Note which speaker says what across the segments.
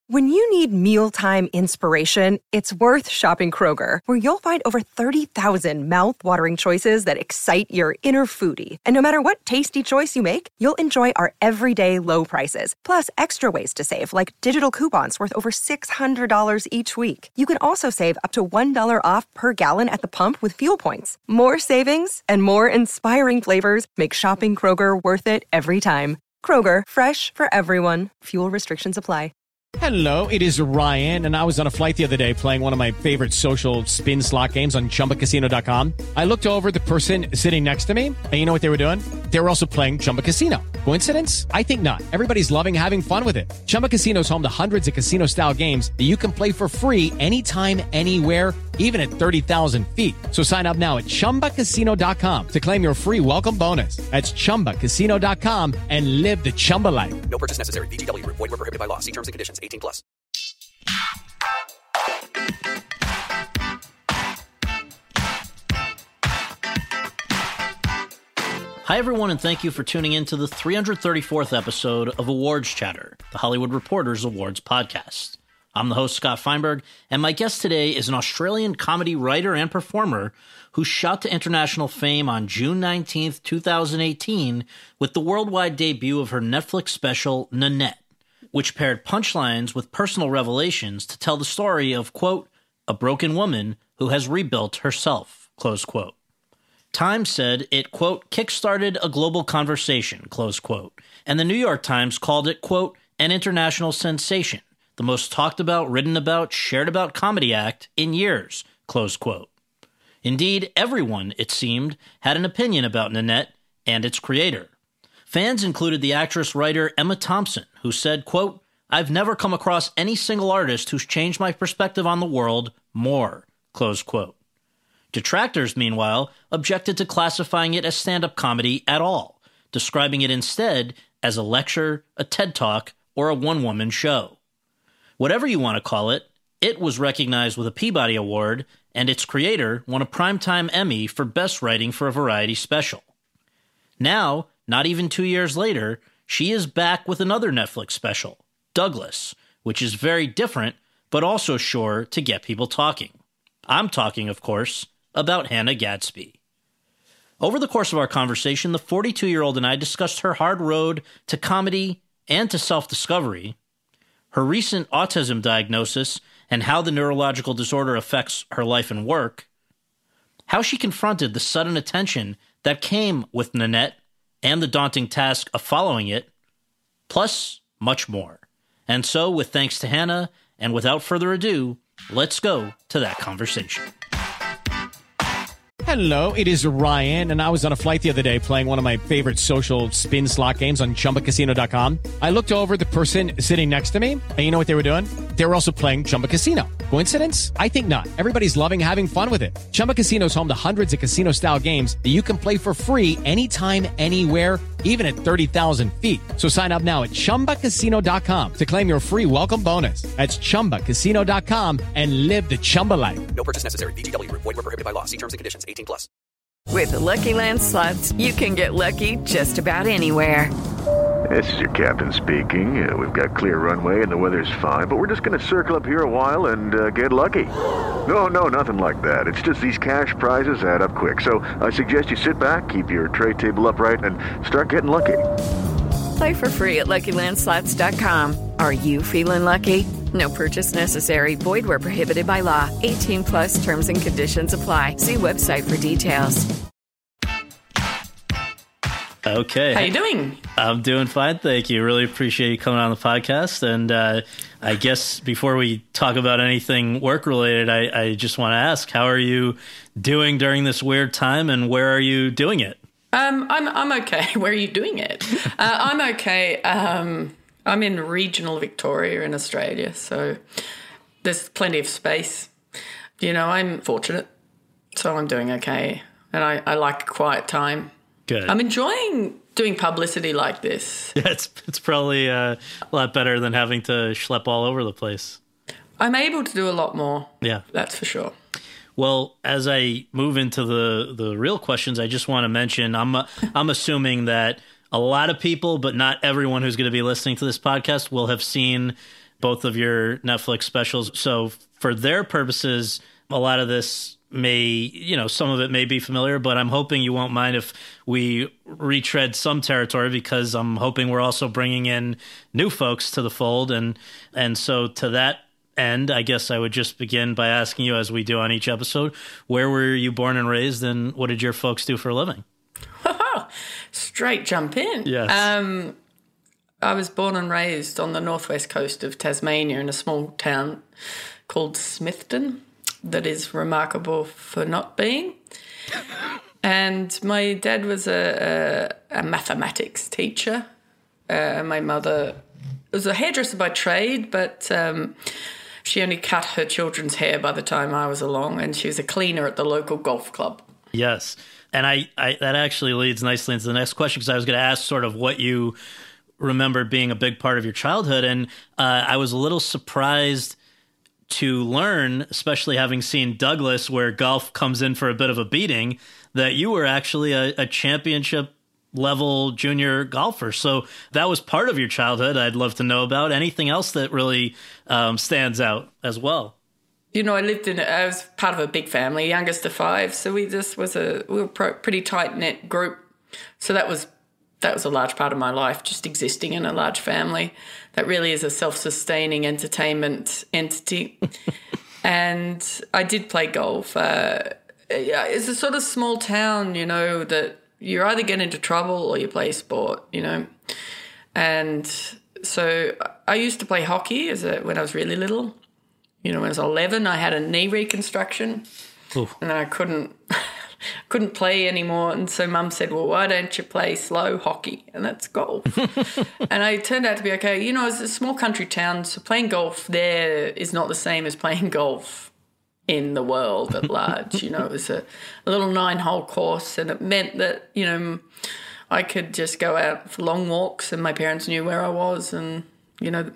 Speaker 1: When you need mealtime inspiration, it's worth shopping Kroger, where you'll find over 30,000 mouth-watering choices that excite your inner foodie. And no matter what tasty choice you make, you'll enjoy our everyday low prices, plus extra ways to save, like digital coupons worth over $600 each week. You can also save up to $1 off per gallon at the pump with fuel points. More savings and more inspiring flavors make shopping Kroger worth it every time. Kroger, fresh for everyone. Fuel restrictions apply.
Speaker 2: Hello, it is Ryan, and I was on a flight the other day playing one of my favorite social spin slot games on ChumbaCasino.com. I looked over at the person sitting next to me, and you know what they were doing? They were also playing Chumba Casino. Coincidence? I think not. Everybody's loving having fun with it. Chumba Casino is home to hundreds of casino-style games that you can play for free anytime, anywhere, even at 30,000 feet. So sign up now at ChumbaCasino.com to claim your free welcome bonus. That's ChumbaCasino.com and live the Chumba life.
Speaker 3: No purchase necessary. VGW. Void where prohibited by law. See terms and conditions. 18 plus.
Speaker 4: Hi, everyone, and thank you for tuning in to the 334th episode of Awards Chatter, the Hollywood Reporter's Awards podcast. I'm the host, Scott Feinberg, and my guest today is an Australian comedy writer and performer who shot to international fame on June 19th, 2018 with the worldwide debut of her Netflix special, Nanette, which paired punchlines with personal revelations to tell the story of, quote, a broken woman who has rebuilt herself, close quote. Time said it, quote, kickstarted a global conversation, close quote, and the New York Times called it, quote, an international sensation, the most talked about, written about, shared about comedy act in years, close quote. Indeed, everyone, it seemed, had an opinion about Nanette and its creator. Fans included the actress-writer Emma Thompson, who said, quote, I've never come across any single artist who's changed my perspective on the world more, close quote. Detractors, meanwhile, objected to classifying it as stand-up comedy at all, describing it instead as a lecture, a TED Talk, or a one-woman show. Whatever you want to call it, it was recognized with a Peabody Award, and its creator won a Primetime Emmy for Best Writing for a Variety Special. Now, not even 2 years later, she is back with another Netflix special, Douglas, which is very different, but also sure to get people talking. I'm talking, of course, about Hannah Gadsby. Over the course of our conversation, the 42-year-old and I discussed her hard road to comedy and to self-discovery, her recent autism diagnosis and how the neurological disorder affects her life and work, how she confronted the sudden attention that came with Nanette and the daunting task of following it, plus much more. And so, with thanks to Hannah, and without further ado, let's go to that conversation.
Speaker 2: Hello, it is Ryan, and I was on a flight the other day playing one of my favorite social spin slot games on ChumbaCasino.com. I looked over at the person sitting next to me, and you know what they were doing? They were also playing Chumba Casino. Coincidence? I think not. Everybody's loving having fun with it. Chumba Casino is home to hundreds of casino-style games that you can play for free anytime, anywhere, even at 30,000 feet. So sign up now at ChumbaCasino.com to claim your free welcome bonus. That's ChumbaCasino.com and live the Chumba life.
Speaker 3: No purchase necessary. VGW. Void where prohibited by law. See terms and conditions. 18 plus.
Speaker 5: With the Lucky Land Slots, you can get lucky just about anywhere.
Speaker 6: This is your captain speaking. We've got clear runway and the weather's fine, but we're just going to circle up here a while and get lucky. No, nothing like that. It's just these cash prizes add up quick. So I suggest you sit back, keep your tray table upright, and start getting lucky.
Speaker 5: Play for free at LuckyLandSlots.com. Are you feeling lucky? No purchase necessary. Void where prohibited by law. 18 plus terms and conditions apply. See website for details.
Speaker 4: Okay.
Speaker 7: How you doing?
Speaker 4: I'm doing fine, thank you. Really appreciate you coming on the podcast. And I guess before we talk about anything work-related, I just want to ask, how are you doing during this weird time, and where are you doing it?
Speaker 7: I'm okay. Where are you doing it? I'm okay. I'm in regional Victoria in Australia, so there's plenty of space. You know, I'm fortunate, so I'm doing okay. And I like a quiet time.
Speaker 4: Good.
Speaker 7: I'm enjoying doing publicity like this.
Speaker 4: Yeah, it's probably a lot better than having to schlep all over the place.
Speaker 7: I'm able to do a lot more.
Speaker 4: Yeah.
Speaker 7: That's for sure.
Speaker 4: Well, as I move into the real questions, I just want to mention I'm assuming that a lot of people, but not everyone who's going to be listening to this podcast, will have seen both of your Netflix specials. So for their purposes, a lot of this some of it may be familiar, but I'm hoping you won't mind if we retread some territory, because I'm hoping we're also bringing in new folks to the fold. And so to that end, I guess I would just begin by asking you, as we do on each episode, where were you born and raised, and what did your folks do for a living?
Speaker 7: Straight jump in.
Speaker 4: Yes.
Speaker 7: I was born and raised on the northwest coast of Tasmania in a small town called Smithton that is remarkable for not being. And my dad was a mathematics teacher. My mother was a hairdresser by trade, but she only cut her children's hair by the time I was along, and she was a cleaner at the local golf club.
Speaker 4: Yes. And I that actually leads nicely into the next question, because I was going to ask sort of what you remember being a big part of your childhood. And I was a little surprised to learn, especially having seen Douglas, where golf comes in for a bit of a beating, that you were actually a championship level junior golfer. So that was part of your childhood I'd love to know about. Anything else that really stands out as well?
Speaker 7: I was part of a big family, youngest of five. So we were a pretty tight-knit group. So that was a large part of my life, just existing in a large family. That really is a self-sustaining entertainment entity. And I did play golf. It's a sort of small town, that you either get into trouble or you play sport, And so I used to play hockey when I was really little. When I was 11, I had a knee reconstruction. Oof. And I couldn't play anymore. And so Mum said, well, why don't you play slow hockey? And that's golf. And I turned out to be okay. It's a small country town, so playing golf there is not the same as playing golf in the world at large. It was a little 9-hole course, and it meant that, I could just go out for long walks and my parents knew where I was, and I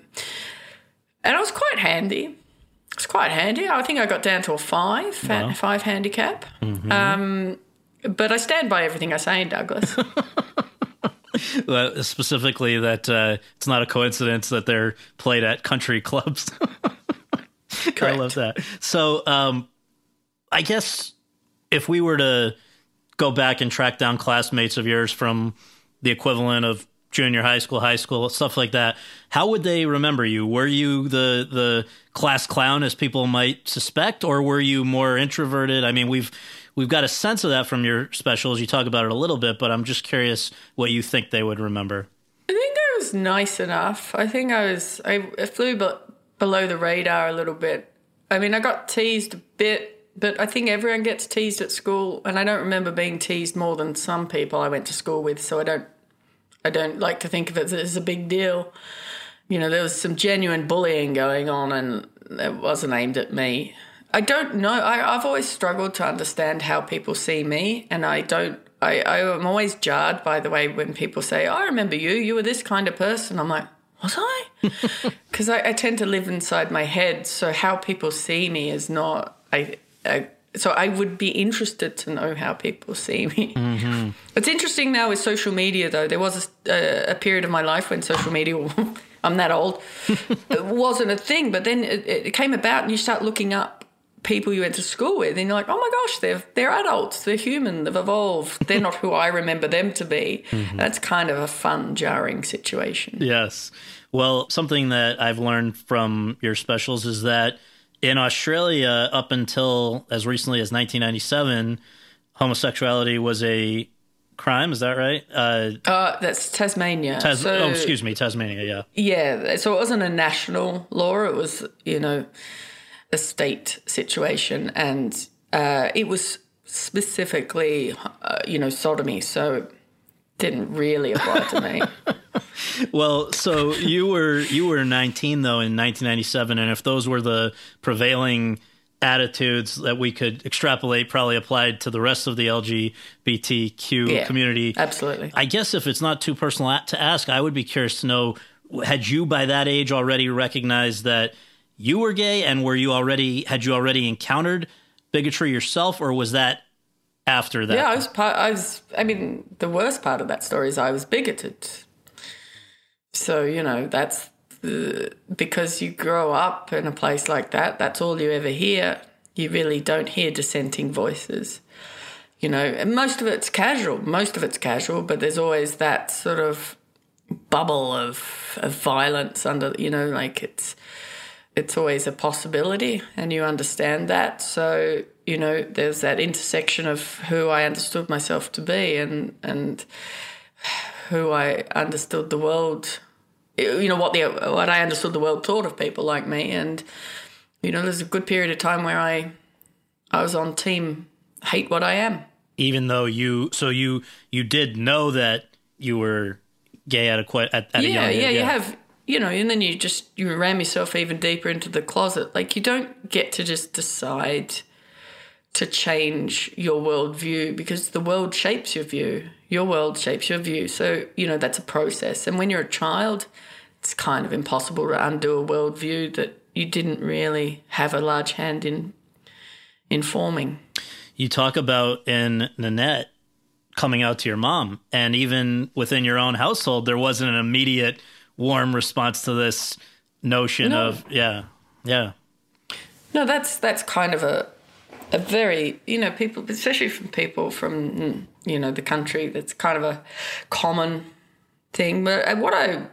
Speaker 7: was quite handy. It's quite handy. I think I got down to a 5 handicap. Mm-hmm. But I stand by everything I say, Douglas.
Speaker 4: Specifically that it's not a coincidence that they're played at country clubs.
Speaker 7: Correct.
Speaker 4: I love that. So I guess if we were to go back and track down classmates of yours from the equivalent of junior high school, stuff like that, how would they remember you? Were you the class clown, as people might suspect, or were you more introverted? I mean, we've got a sense of that from your specials. You talk about it a little bit, but I'm just curious what you think they would remember.
Speaker 7: I think I was nice enough. I think I flew below the radar a little bit. I mean, I got teased a bit, but I think everyone gets teased at school, and I don't remember being teased more than some people I went to school with, so I don't like to think of it as a big deal. There was some genuine bullying going on, and it wasn't aimed at me. I don't know. I've always struggled to understand how people see me, and I'm always jarred by the way when people say, I remember you were this kind of person. I'm like, was I? Because I tend to live inside my head, so how people see me is not... So I would be interested to know how people see me. Mm-hmm. It's interesting now with social media, though. There was a period of my life when social media, I'm that old, it wasn't a thing. But then it came about and you start looking up people you went to school with and you're like, oh, my gosh, they're adults. They're human. They've evolved. They're not who I remember them to be. Mm-hmm. That's kind of a fun, jarring situation.
Speaker 4: Yes. Well, something that I've learned from your specials is that in Australia, up until as recently as 1997, homosexuality was a crime. Is that right?
Speaker 7: That's Tasmania.
Speaker 4: Tasmania, yeah.
Speaker 7: Yeah, so it wasn't a national law. It was, a state situation. And it was specifically, sodomy. So it didn't really apply to me.
Speaker 4: Well, so you were 19 though in 1997, and if those were the prevailing attitudes that we could extrapolate, probably applied to the rest of the LGBTQ community.
Speaker 7: Absolutely.
Speaker 4: I guess if it's not too personal to ask, I would be curious to know: had you by that age already recognized that you were gay, and had you already encountered bigotry yourself, or was that after that?
Speaker 7: Yeah, the worst part of that story is I was bigoted. So, that's because you grow up in a place like that, that's all you ever hear. You really don't hear dissenting voices. You know, and most of it's casual, but there's always that sort of bubble of violence under, you know, like it's always a possibility, and you understand that. So, you know, there's that intersection of who I understood myself to be and who I understood the world, you know, what I understood the world thought of people like me. And, you know, there's a good period of time where I was on team hate what I am.
Speaker 4: Even though you did know that you were gay at a young age.
Speaker 7: You have, you know, and then you ram yourself even deeper into the closet. Like, you don't get to just decide to change your worldview, because the world shapes your view. Your world shapes your view. So, you know, that's a process. And when you're a child, it's kind of impossible to undo a worldview that you didn't really have a large hand in forming.
Speaker 4: You talk about in Nanette coming out to your mom, and even within your own household, there wasn't an immediate warm response to this notion of, yeah.
Speaker 7: No, that's kind of a very, you know, people, especially from people from, you know, the country, that's kind of a common thing. But what I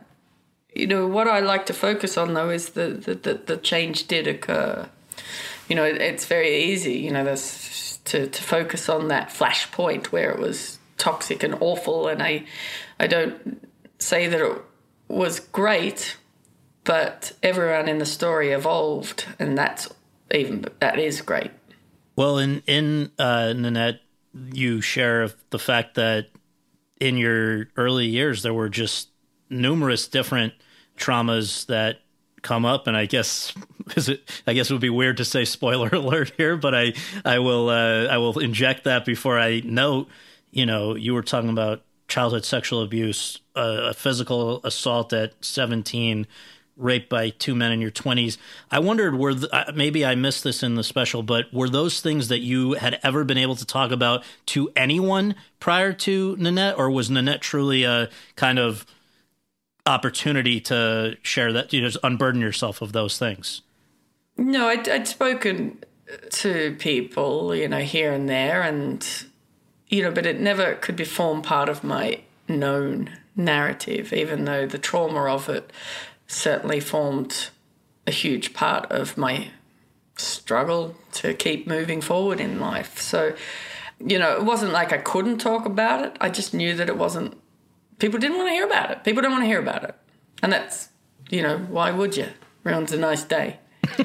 Speaker 7: like to focus on, though, is the change did occur. You know, it's very easy, you know, to focus on that flashpoint where it was toxic and awful. And I don't say that it was great, but everyone in the story evolved, and that is great.
Speaker 4: Well, in Nanette, you share the fact that in your early years there were just numerous different traumas that come up, and I guess it would be weird to say spoiler alert here, but I will inject that before I note. You know, you were talking about childhood sexual abuse, a physical assault at 17, raped by two men in your 20s. I wondered, maybe I missed this in the special, but were those things that you had ever been able to talk about to anyone prior to Nanette, or was Nanette truly a kind of opportunity to share that, you know, just unburden yourself of those things?
Speaker 7: No, I'd spoken to people, you know, here and there, and, you know, but it never could form part of my known narrative, even though the trauma of it certainly formed a huge part of my struggle to keep moving forward in life. So, you know, it wasn't like I couldn't talk about it. I just knew that it wasn't, people didn't want to hear about it. People don't want to hear about it. And that's, you know, why would you? Everyone's a nice day.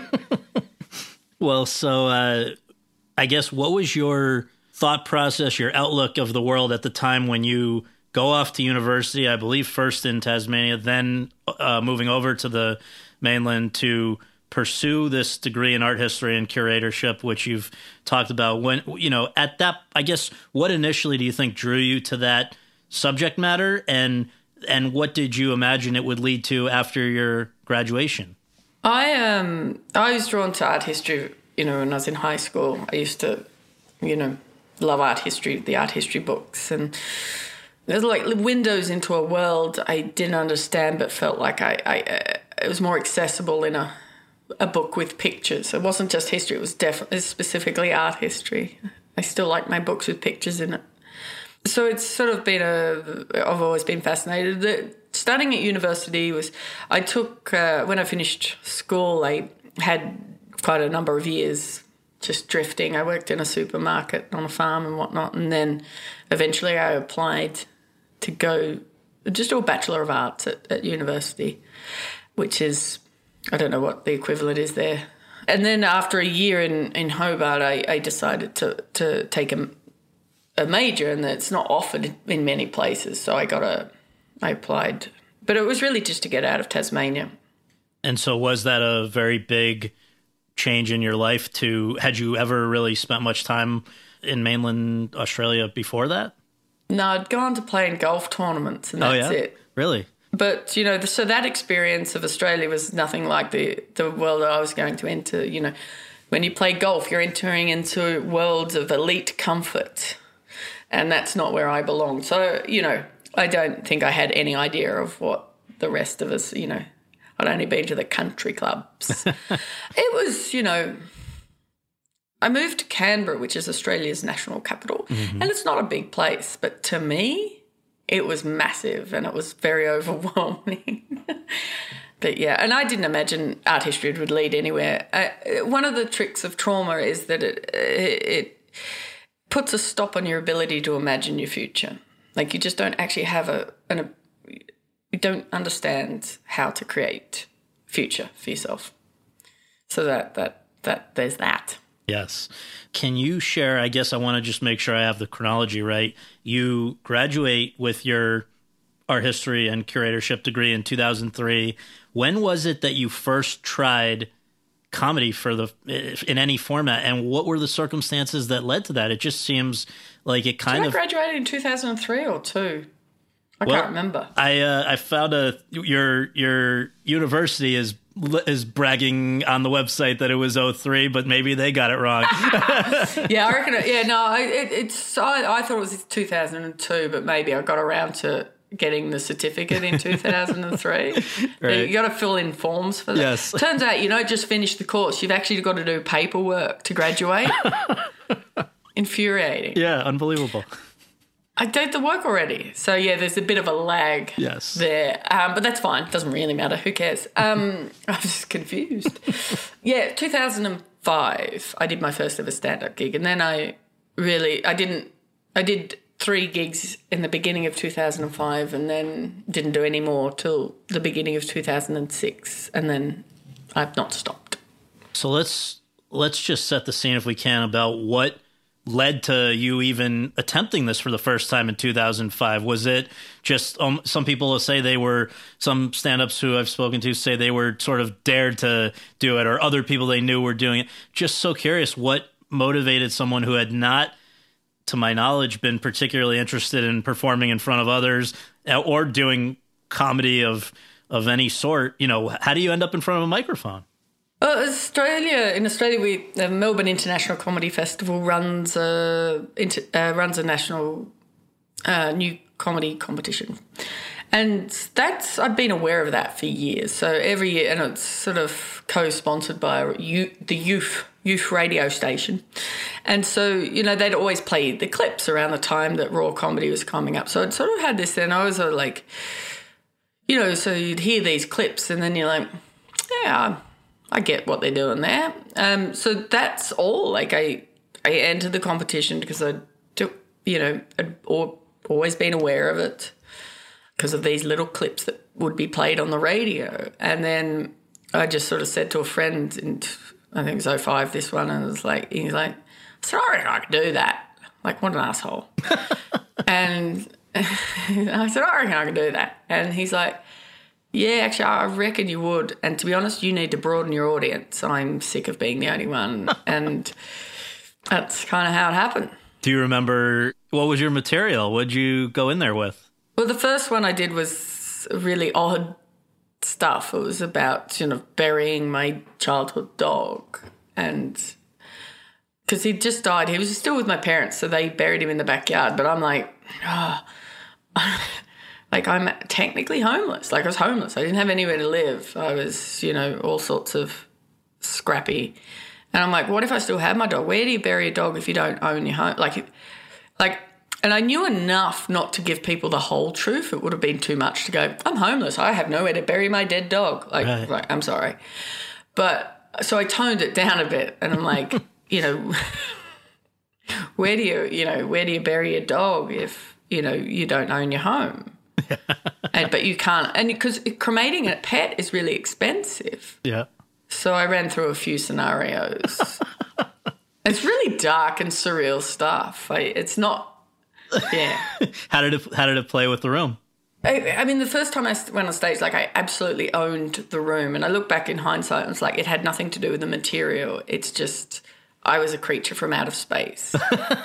Speaker 4: Well, so I guess what was your thought process, your outlook of the world at the time when you go off to university, I believe first in Tasmania, then moving over to the mainland to pursue this degree in art history and curatorship, which you've talked about? When, you know, at that, I guess, what initially do you think drew you to that subject matter, and what did you imagine it would lead to after your graduation?
Speaker 7: I was drawn to art history, you know, when I was in high school. I used to, you know, love art history, the art history books, and there's like windows into a world I didn't understand, but felt like it was more accessible in a book with pictures. It wasn't just history; it was definitely specifically art history. I still like my books with pictures in it. So it's sort of been I've always been fascinated. Studying at university I took, when I finished school, I had quite a number of years just drifting. I worked in a supermarket on a farm and whatnot, and then eventually I applied to go just do a Bachelor of Arts at university, which is, I don't know what the equivalent is there. And then after a year in Hobart, I decided to take a major, and it's not offered in many places. So I applied, but it was really just to get out of Tasmania.
Speaker 4: And so was that a very big change in your life had you ever really spent much time in mainland Australia before that?
Speaker 7: No, I'd gone to play in golf tournaments, and that's it.
Speaker 4: Really?
Speaker 7: But, you know, so that experience of Australia was nothing like the world that I was going to enter. You know, when you play golf, you're entering into worlds of elite comfort, and that's not where I belong. So, you know, I don't think I had any idea of what the rest of us, you know, I'd only been to the country clubs. It was, I moved to Canberra, which is Australia's national capital, and it's not a big place, but to me, it was massive and it was very overwhelming. But yeah, and I didn't imagine art history would lead anywhere. One of the tricks of trauma is that it puts a stop on your ability to imagine your future. Like you just don't actually have you don't understand how to create future for yourself. So that there's that.
Speaker 4: Yes. Can you share, I guess I want to just make sure I have the chronology right. You graduate with your art history and curatorship degree in 2003. When was it that you first tried comedy in any format, and what were the circumstances that led to that? It just seems like it kind of...
Speaker 7: Did I graduate in 2003 or 2? I can't remember.
Speaker 4: I found your university is bragging on the website that it was 03, but maybe they got it wrong.
Speaker 7: Yeah, I reckon. I thought it was 2002, but maybe I got around to getting the certificate in 2003.
Speaker 4: Right.
Speaker 7: You got to fill in forms for that.
Speaker 4: Yes.
Speaker 7: Turns out you don't just finish the course; you've actually got to do paperwork to graduate. Infuriating.
Speaker 4: Yeah, unbelievable.
Speaker 7: I did the work already. So, yeah, there's a bit of a lag there. But that's fine. It doesn't really matter. Who cares? I'm just confused. Yeah, 2005, I did my first ever stand-up gig. And then I did 3 gigs in the beginning of 2005 and then didn't do any more till the beginning of 2006. And then I've not stopped. So
Speaker 4: let's just set the scene if we can about what led to you even attempting this for the first time in 2005? Was it just some people say some stand-ups who I've spoken to say they were sort of dared to do it, or other people they knew were doing it? Just so curious, what motivated someone who had not, to my knowledge, been particularly interested in performing in front of others or doing comedy of any sort? How do you end up in front of a microphone?
Speaker 7: In Australia, the Melbourne International Comedy Festival runs a national new comedy competition, and I've been aware of that for years. So every year, and it's sort of co-sponsored by the youth radio station, and so they'd always play the clips around the time that Raw Comedy was coming up. So I'd sort of had this, and I was sort of like, so you'd hear these clips, and then you're like, yeah, I get what they're doing there. So that's all. Like I entered the competition because I'd always been aware of it because of these little clips that would be played on the radio. And then I just sort of said to a friend, and I think it was 05, this one, and he's like, sorry, I can do that. Like, what an asshole. And I said, I reckon I can do that. And he's like, yeah, actually, I reckon you would. And to be honest, you need to broaden your audience. I'm sick of being the only one. And that's kind of how it happened.
Speaker 4: Do you remember, what was your material? What did you go in there with?
Speaker 7: Well, the first one I did was really odd stuff. It was about, burying my childhood dog. And because he'd just died. He was still with my parents, so they buried him in the backyard. But I'm like, like, I'm technically homeless. Like, I was homeless. I didn't have anywhere to live. I was, all sorts of scrappy. And I'm like, what if I still have my dog? Where do you bury a dog if you don't own your home? And I knew enough not to give people the whole truth. It would have been too much to go, I'm homeless. I have nowhere to bury my dead dog. Right, I'm sorry. But so I toned it down a bit, and I'm like, where do you bury a dog if, you don't own your home? But you can't, and because cremating a pet is really expensive. Yeah. So I ran through a few scenarios. It's really dark and surreal stuff. It's not. Yeah.
Speaker 4: How did it play with the room?
Speaker 7: I mean, the first time I went on stage, I absolutely owned the room, and I look back in hindsight, and it's like it had nothing to do with the material. It's just I was a creature from outer space.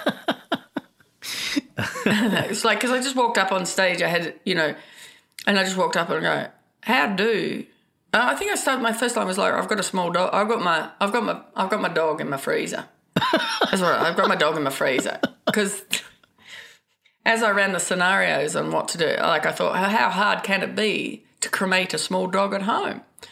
Speaker 7: It's like, because I just walked up on stage, I had, and I just walked up and go, how do? I think I started, my first line was like, I've got a small dog. I've got my dog in my freezer. That's right. I've got my dog in my freezer. Because as I ran the scenarios on what to do, I thought, how hard can it be to cremate a small dog at home?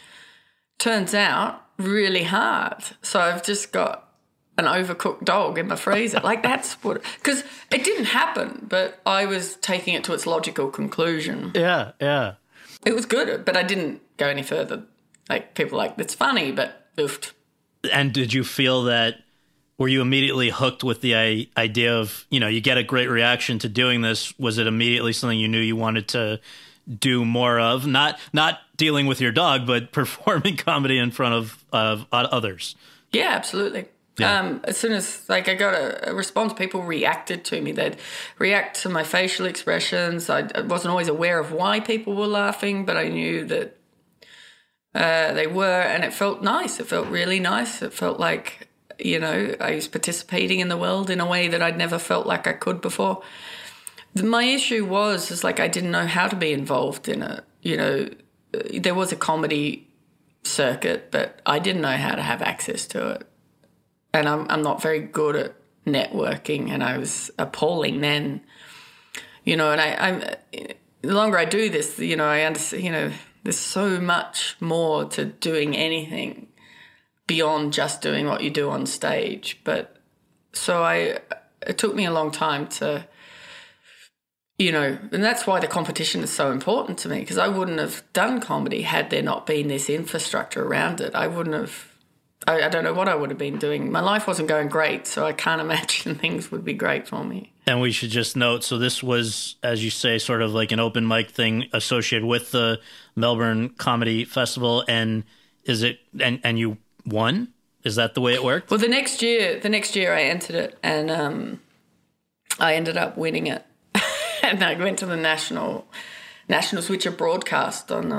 Speaker 7: turns out really hard. So I've just got an overcooked dog in my freezer. Like, that's what... Because it didn't happen, but I was taking it to its logical conclusion.
Speaker 4: Yeah, yeah.
Speaker 7: It was good, but I didn't go any further. Like, people like, it's funny, but oofed.
Speaker 4: And did you feel that... Were you immediately hooked with the idea of, you get a great reaction to doing this? Was it immediately something you knew you wanted to do more of? Not dealing with your dog, but performing comedy in front of others.
Speaker 7: Yeah, absolutely. Yeah. As soon as I got a response, people reacted to me. They'd react to my facial expressions. I wasn't always aware of why people were laughing, but I knew that they were, and it felt nice. It felt really nice. It felt like, I was participating in the world in a way that I'd never felt like I could before. My issue was like I didn't know how to be involved in it. There was a comedy circuit, but I didn't know how to have access to it. And I'm not very good at networking, and I was appalling then. And I'm the longer I do this, I understand, there's so much more to doing anything beyond just doing what you do on stage. But so it took me a long time to, and that's why the competition is so important to me, because I wouldn't have done comedy had there not been this infrastructure around it. I wouldn't have, I don't know what I would have been doing. My life wasn't going great, so I can't imagine things would be great for me.
Speaker 4: And we should just note, so this was, as you say, sort of like an open mic thing associated with the Melbourne Comedy Festival, and is it, and you won? Is that the way it worked?
Speaker 7: Well, the next year I entered it, and I ended up winning it. And I went to the nationals, which are broadcast on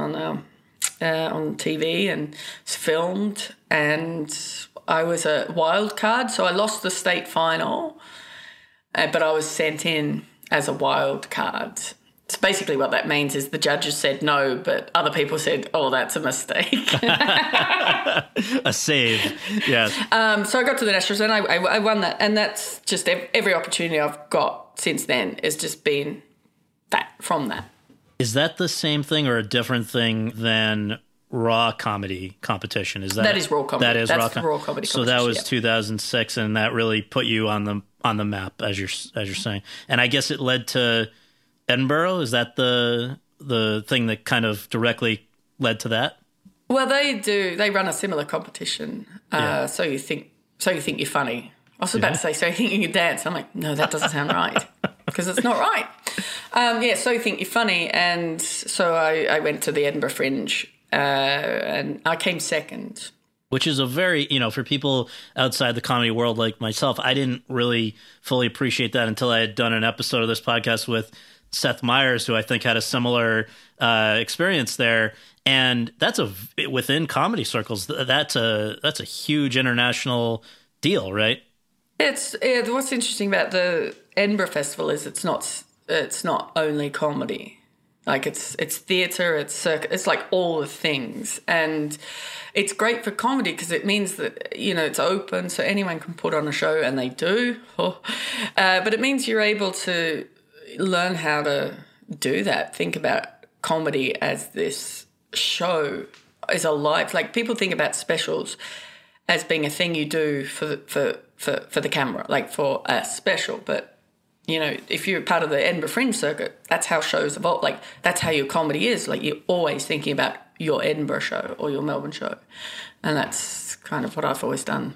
Speaker 7: TV and it's filmed, and I was a wild card, so I lost the state final, but I was sent in as a wild card. So basically what that means is the judges said no, but other people said, oh, that's a mistake.
Speaker 4: A save, yes.
Speaker 7: So I got to the Nationals and I won that. And that's just every opportunity I've got since then has just been from that.
Speaker 4: Is that the same thing or a different thing than Raw Comedy Competition?
Speaker 7: That is Raw Comedy.
Speaker 4: That's Raw Comedy
Speaker 7: Competition.
Speaker 4: So that was 2006, and that really put you on the map, as you're saying. And I guess it led to Edinburgh. Is that the thing that kind of directly led to that?
Speaker 7: Well, they run a similar competition. So you think you're funny. I was about to say, so you think you can dance. I'm like, no, that doesn't sound right, because it's not right. So you think you're funny, and so I went to the Edinburgh Fringe, and I came second.
Speaker 4: Which is a very, for people outside the comedy world like myself, I didn't really fully appreciate that until I had done an episode of this podcast with Seth Meyers, who I think had a similar experience there. And that's within comedy circles, that's a huge international deal, right?
Speaker 7: What's interesting about the Edinburgh Festival is it's not only comedy. Like it's theatre, it's circuit, it's like all the things. And it's great for comedy because it means that, it's open, so anyone can put on a show, and they do. But it means you're able to learn how to do that. Think about comedy as this show, as a life. Like, people think about specials as being a thing you do for the camera, like for a special. But if you're part of the Edinburgh Fringe circuit, that's how shows evolve. Like, that's how your comedy is. Like, you're always thinking about your Edinburgh show or your Melbourne show. And that's kind of what I've always done.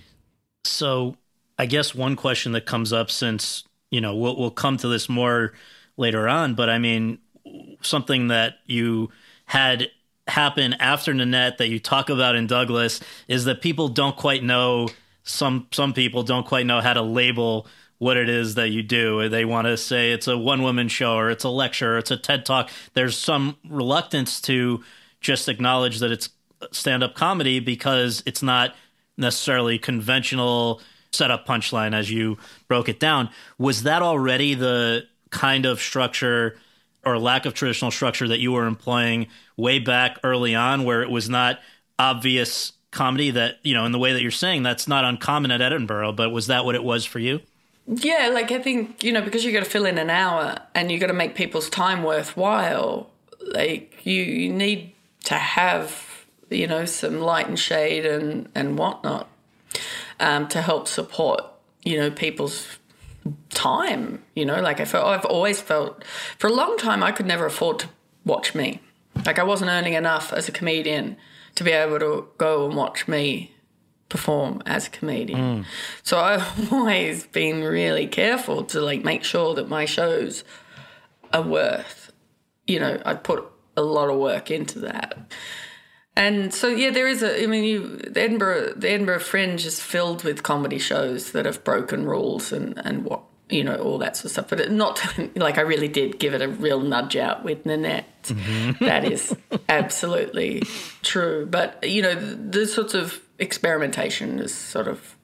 Speaker 4: So I guess one question that comes up, since, we'll come to this more later on, but I mean, something that you had happen after Nanette that you talk about in Douglas is that people don't quite know, some people don't quite know how to label what it is that you do. They want to say it's a one-woman show, or it's a lecture, or it's a TED Talk. There's some reluctance to just acknowledge that it's stand-up comedy because it's not necessarily conventional setup punchline as you broke it down. Was that already the kind of structure or lack of traditional structure that you were employing way back early on, where it was not obvious comedy that, in the way that you're saying, that's not uncommon at Edinburgh, but was that what it was for you?
Speaker 7: Yeah, like I think, because you got to fill in an hour and you got to make people's time worthwhile, like you need to have some light and shade and whatnot, to help support, people's time. I've always felt, for a long time, I could never afford to watch me. Like, I wasn't earning enough as a comedian to be able to go and watch me perform as a comedian. So I've always been really careful to make sure that my shows are worth, I put a lot of work into that. And so, there is the Edinburgh Fringe is filled with comedy shows that have broken rules and what, all that sort of stuff. But it not I really did give it a real nudge out with Nanette. Mm-hmm. That is absolutely true. But, the sorts of experimentation is sort of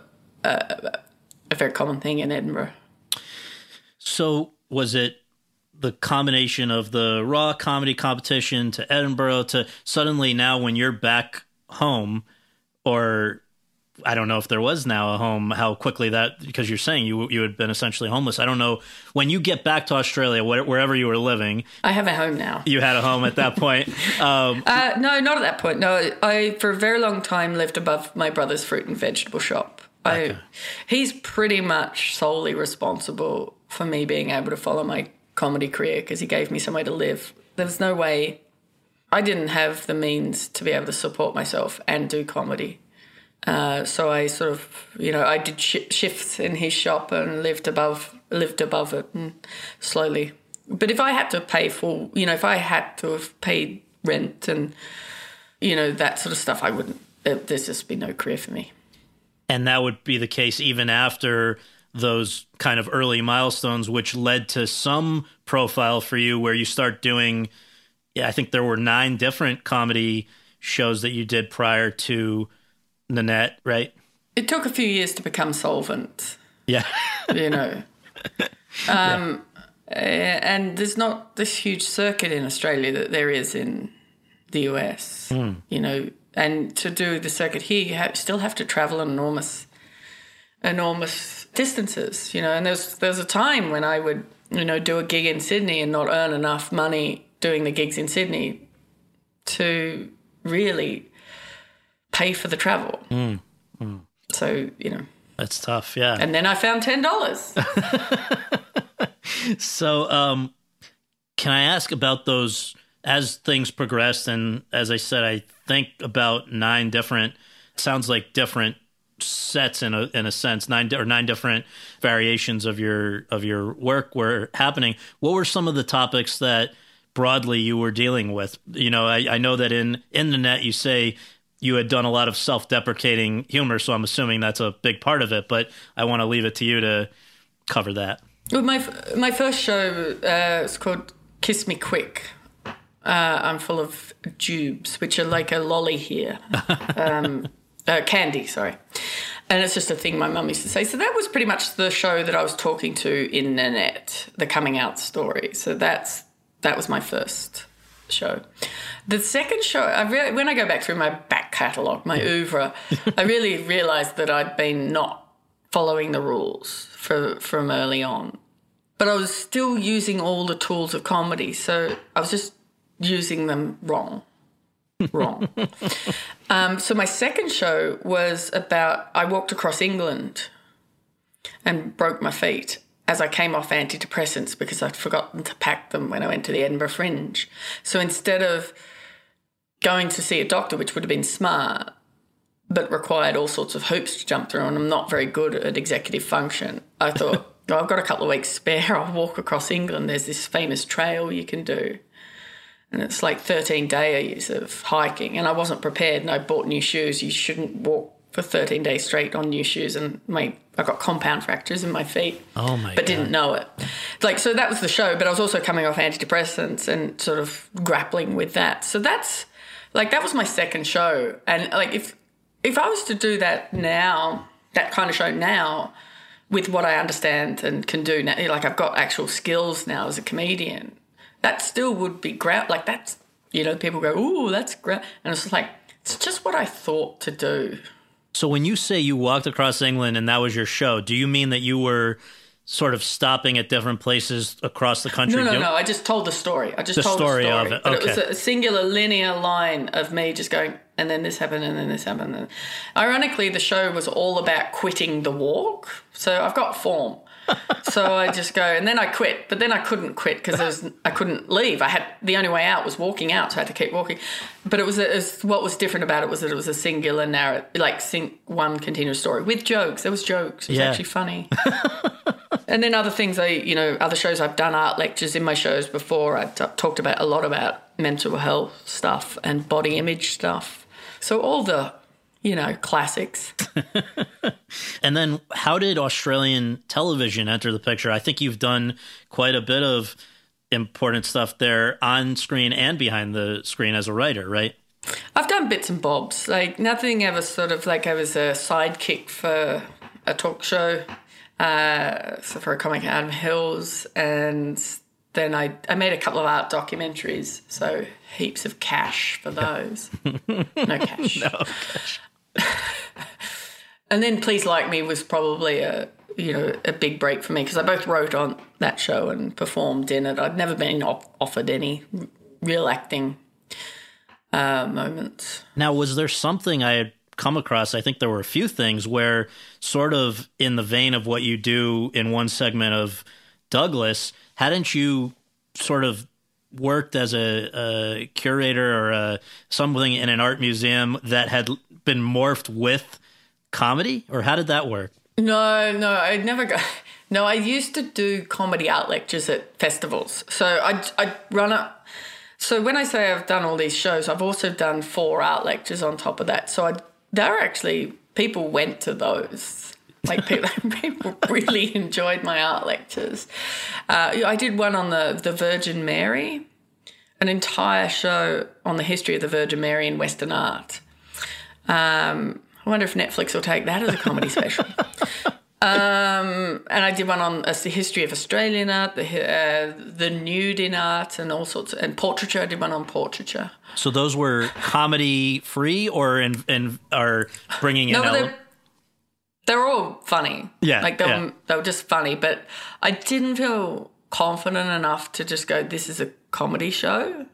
Speaker 7: a very common thing in Edinburgh.
Speaker 4: So was it the combination of the Raw comedy competition to Edinburgh to suddenly now when you're back home, or I don't know if there was now a home, how quickly that, because you're saying you had been essentially homeless. I don't know, when you get back to Australia, wherever you were living.
Speaker 7: I have a home now.
Speaker 4: You had a home at that point?
Speaker 7: No, not at that point. No, I, for a very long time, lived above my brother's fruit and vegetable shop.
Speaker 4: Okay.
Speaker 7: He's pretty much solely responsible for me being able to follow my comedy career because he gave me somewhere to live. There was no way. I didn't have the means to be able to support myself and do comedy. So I sort of, I did shifts in his shop and lived above it and slowly. But if I had to pay full, if I had to have paid rent and, that sort of stuff, I wouldn't. There's just been no career for me.
Speaker 4: And that would be the case even after those kind of early milestones, which led to some profile for you where you start doing, I think there were 9 different comedy shows that you did prior to Nanette, right?
Speaker 7: It took a few years to become solvent.
Speaker 4: Yeah.
Speaker 7: And there's not this huge circuit in Australia that there is in the US, and to do the circuit here, you still have to travel enormous distances, and there's a time when I would, do a gig in Sydney and not earn enough money doing the gigs in Sydney to really pay for the travel. So,
Speaker 4: That's tough, yeah.
Speaker 7: And then I found $10.
Speaker 4: So, can I ask about those as things progressed? And as I said, I think about 9 different, sounds like different sets in a sense, 9 different variations of your work were happening. What were some of the topics that broadly you were dealing with? I know that in the net you say you had done a lot of self-deprecating humor, so I'm assuming that's a big part of it, but I want to leave it to you to cover that.
Speaker 7: Well, my first show is called Kiss Me Quick. I'm full of jubes, which are like a lolly here. Candy, sorry. And it's just a thing my mum used to say. So that was pretty much the show that I was talking to in Nanette, the coming out story. So that was my first show. The second show, when I go back through my back catalogue, my oeuvre, I really realised that I'd been not following the rules from early on. But I was still using all the tools of comedy, so I was just using them wrong. So my second show was about, I walked across England and broke my feet as I came off antidepressants because I'd forgotten to pack them when I went to the Edinburgh Fringe. So instead of going to see a doctor, which would have been smart, but required all sorts of hoops to jump through, and I'm not very good at executive function, I thought, I've got a couple of weeks spare, I'll walk across England. There's this famous trail you can do. And it's like 13 days of hiking, and I wasn't prepared, and I bought new shoes. You shouldn't walk for 13 days straight on new shoes, and I got compound fractures in my feet.
Speaker 4: Oh, my God.
Speaker 7: But didn't know it. So that was the show, but I was also coming off antidepressants and sort of grappling with that. So that was my second show. And, if I was to do that now, that kind of show now, with what I understand and can do now, I've got actual skills now as a comedian, that still would be great. That's, people go, ooh, that's great. And it's it's just what I thought to do.
Speaker 4: So when you say you walked across England and that was your show, do you mean that you were sort of stopping at different places across the country?
Speaker 7: No. I just told the story. I just told the story
Speaker 4: of it.
Speaker 7: But
Speaker 4: Okay.
Speaker 7: it was a singular linear line of me just going, and then this happened, and then this happened. And ironically, the show was all about quitting the walk. So I've got form. So I just go, and then I quit. But then I couldn't quit because I couldn't leave. The only way out was walking out, so I had to keep walking. But it was what was different about it was that it was a singular narrative, like one continuous story with jokes. There was jokes. It was actually funny. And then other things, other shows I've done art lectures in my shows before. I've talked about a lot about mental health stuff and body image stuff. So all the, classics.
Speaker 4: And then how did Australian television enter the picture? I think you've done quite a bit of important stuff there on screen and behind the screen as a writer, right?
Speaker 7: I've done bits and bobs. Like nothing ever sort of like I was a sidekick for a talk show. So for a comic, Adam Hills, and then I made a couple of art documentaries, so heaps of cash for those. No cash.
Speaker 4: No cash.
Speaker 7: And then Please Like Me was probably a big break for me because I both wrote on that show and performed in it. I'd never been offered any real acting moments.
Speaker 4: Now, was there something I had come across? I think there were a few things where sort of in the vein of what you do in one segment of Douglas, hadn't you sort of worked as a curator or something in an art museum that had been morphed with comedy, or how did that work?
Speaker 7: No, I'd never go. No, I used to do comedy art lectures at festivals. So I'd run up. So when I say I've done all these shows, I've also done 4 art lectures on top of that. So people went to those. Like people really enjoyed my art lectures. I did one on the Virgin Mary, an entire show on the history of the Virgin Mary in Western art. I wonder if Netflix will take that as a comedy special. And I did one on the history of Australian art, the nude in art, and all sorts and portraiture. I did one on portraiture.
Speaker 4: So those were comedy free, or are bringing in?
Speaker 7: No, they're all funny.
Speaker 4: Yeah,
Speaker 7: they were just funny, but I didn't feel confident enough to just go, "This is a comedy show."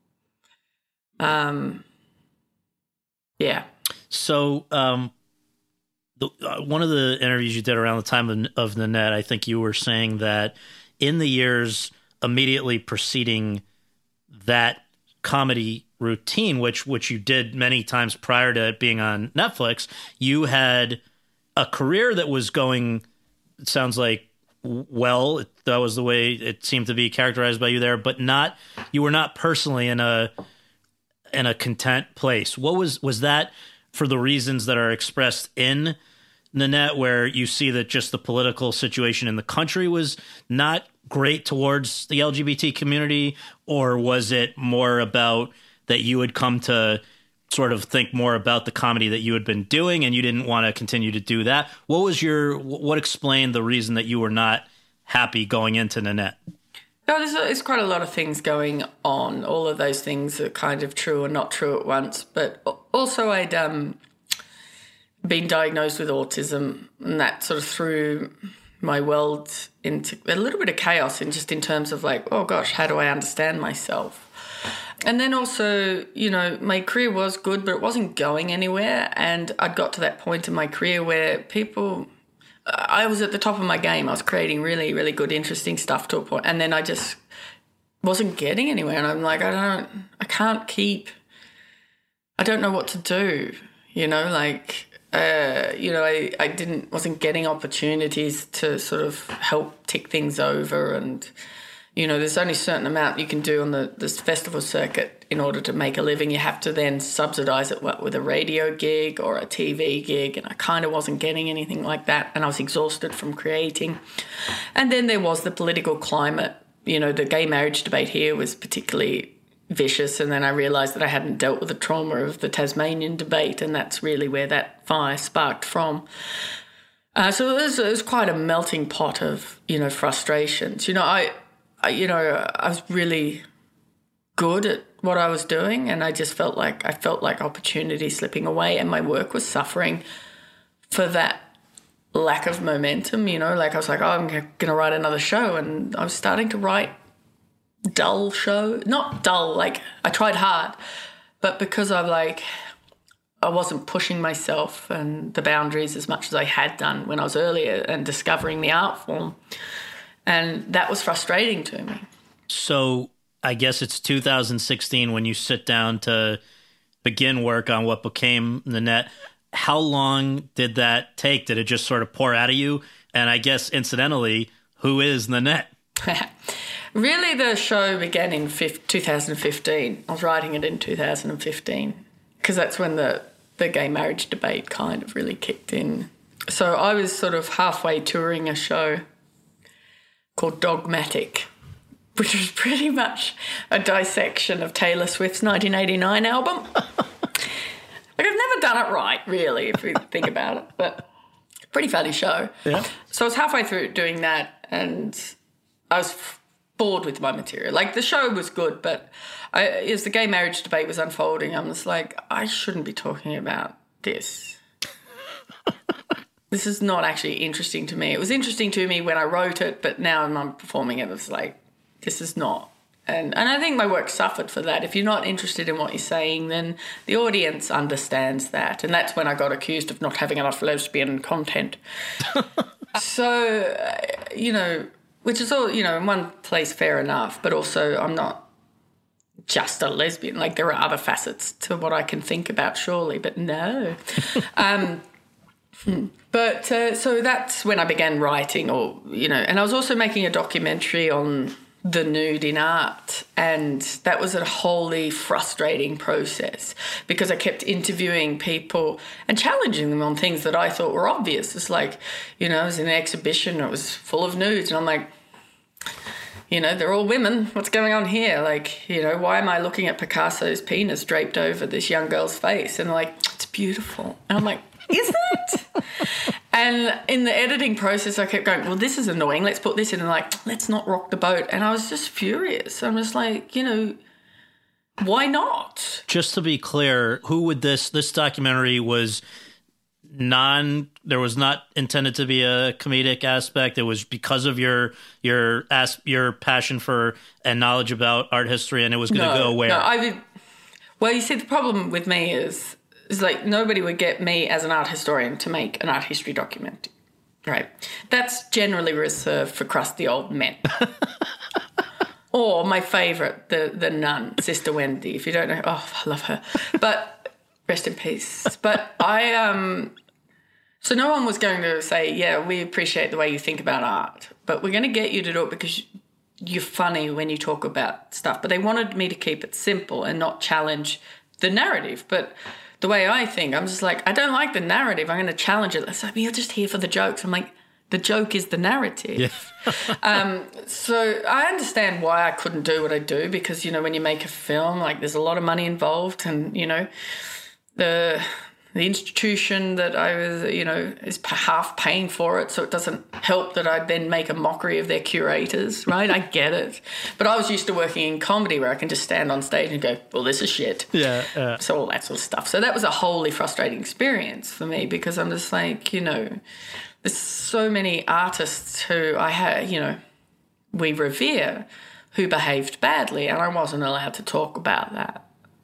Speaker 7: Yeah.
Speaker 4: So, one of the interviews you did around the time of Nanette, I think you were saying that in the years immediately preceding that comedy routine, which you did many times prior to it being on Netflix, you had a career that was going, it sounds like, well. That was the way it seemed to be characterized by you there, but you were not personally in a content place. What was that for the reasons that are expressed in Nanette, where you see that just the political situation in the country was not great towards the LGBT community, or was it more about that you had come to sort of think more about the comedy that you had been doing and you didn't want to continue to do that? What explained the reason that you were not happy going into Nanette?
Speaker 7: No, there's quite a lot of things going on. All of those things are kind of true and not true at once. But also I'd been diagnosed with autism, and that sort of threw my world into a little bit of chaos in terms of like, oh gosh, how do I understand myself? And then also, my career was good, but it wasn't going anywhere. And I'd got to that point in my career where I was at the top of my game. I was creating really, really good, interesting stuff to a point. And then I just wasn't getting anywhere. And I'm like, I don't know what to do, I wasn't getting opportunities to sort of help tick things over. And, there's only a certain amount you can do on this festival circuit in order to make a living. You have to then subsidise it with a radio gig or a TV gig, and I kind of wasn't getting anything like that, and I was exhausted from creating. And then there was the political climate. The gay marriage debate here was particularly vicious, and then I realised that I hadn't dealt with the trauma of the Tasmanian debate, and that's really where that fire sparked from. So it was quite a melting pot of, frustrations. I was really good at what I was doing, and I just felt like opportunity slipping away, and my work was suffering for that lack of momentum, you know, like I was like, oh, I'm going to write another show. And I was starting to write dull show. Not dull, like I tried hard, but because I wasn't pushing myself and the boundaries as much as I had done when I was earlier and discovering the art form. And that was frustrating to me.
Speaker 4: So I guess it's 2016 when you sit down to begin work on what became Nanette. How long did that take? Did it just sort of pour out of you? And I guess, incidentally, who is Nanette?
Speaker 7: Really, the show began in 2015. I was writing it in 2015 because that's when the gay marriage debate kind of really kicked in. So I was sort of halfway touring a show called Dogmatic, which was pretty much a dissection of Taylor Swift's 1989 album. Like, I've never done it right, really, if you think about it, but pretty funny show. Yeah. So I was halfway through doing that, and I was bored with my material. Like, the show was good, but as the gay marriage debate was unfolding, I'm just like, I shouldn't be talking about this. This is not actually interesting to me. It was interesting to me when I wrote it, but now I'm performing it. It's like, this is not. And I think my work suffered for that. If you're not interested in what you're saying, then the audience understands that. And that's when I got accused of not having enough lesbian content. So, you know, which is all, you know, in one place fair enough, but also I'm not just a lesbian. Like, there are other facets to what I can think about, surely, but no. But so that's when I began writing, or, you know, and I was also making a documentary on the nude in art, and that was a wholly frustrating process because I kept interviewing people and challenging them on things that I thought were obvious. It's like, you know, I was in an exhibition, it was full of nudes, and I'm like, you know, they're all women. What's going on here? Like, you know, why am I looking at Picasso's penis draped over this young girl's face? And they're like, it's beautiful. And I'm like, is it? And in the editing process, I kept going, well, this is annoying. Let's put this in. And like, let's not rock the boat. And I was just furious. I'm just like, you know, why not?
Speaker 4: Just to be clear, who would this documentary was there was not intended to be a comedic aspect. It was because of your passion for and knowledge about art history, and it was going to go where?
Speaker 7: No, well, you see, the problem with me is like nobody would get me as an art historian to make an art history documentary, right? That's generally reserved for crusty old men. Or my favourite, the nun, Sister Wendy. If you don't know, oh, I love her. But rest in peace. But so no one was going to say, yeah, we appreciate the way you think about art, but we're going to get you to do it because you're funny when you talk about stuff. But they wanted me to keep it simple and not challenge the narrative. But the way I think, I'm just like, I don't like the narrative. I'm going to challenge it. It's like, you're just here for the jokes. I'm like, the joke is the narrative. Yeah. So I understand why I couldn't do what I do because, you know, when you make a film, like there's a lot of money involved and, you know, the institution that I was, you know, is half paying for it, so it doesn't help that I then make a mockery of their curators, right? I get it. But I was used to working in comedy where I can just stand on stage and go, well, this is shit. Yeah. So all that sort of stuff. So that was a wholly frustrating experience for me because I'm just like, you know, there's so many artists who we revere who behaved badly, and I wasn't allowed to talk about that.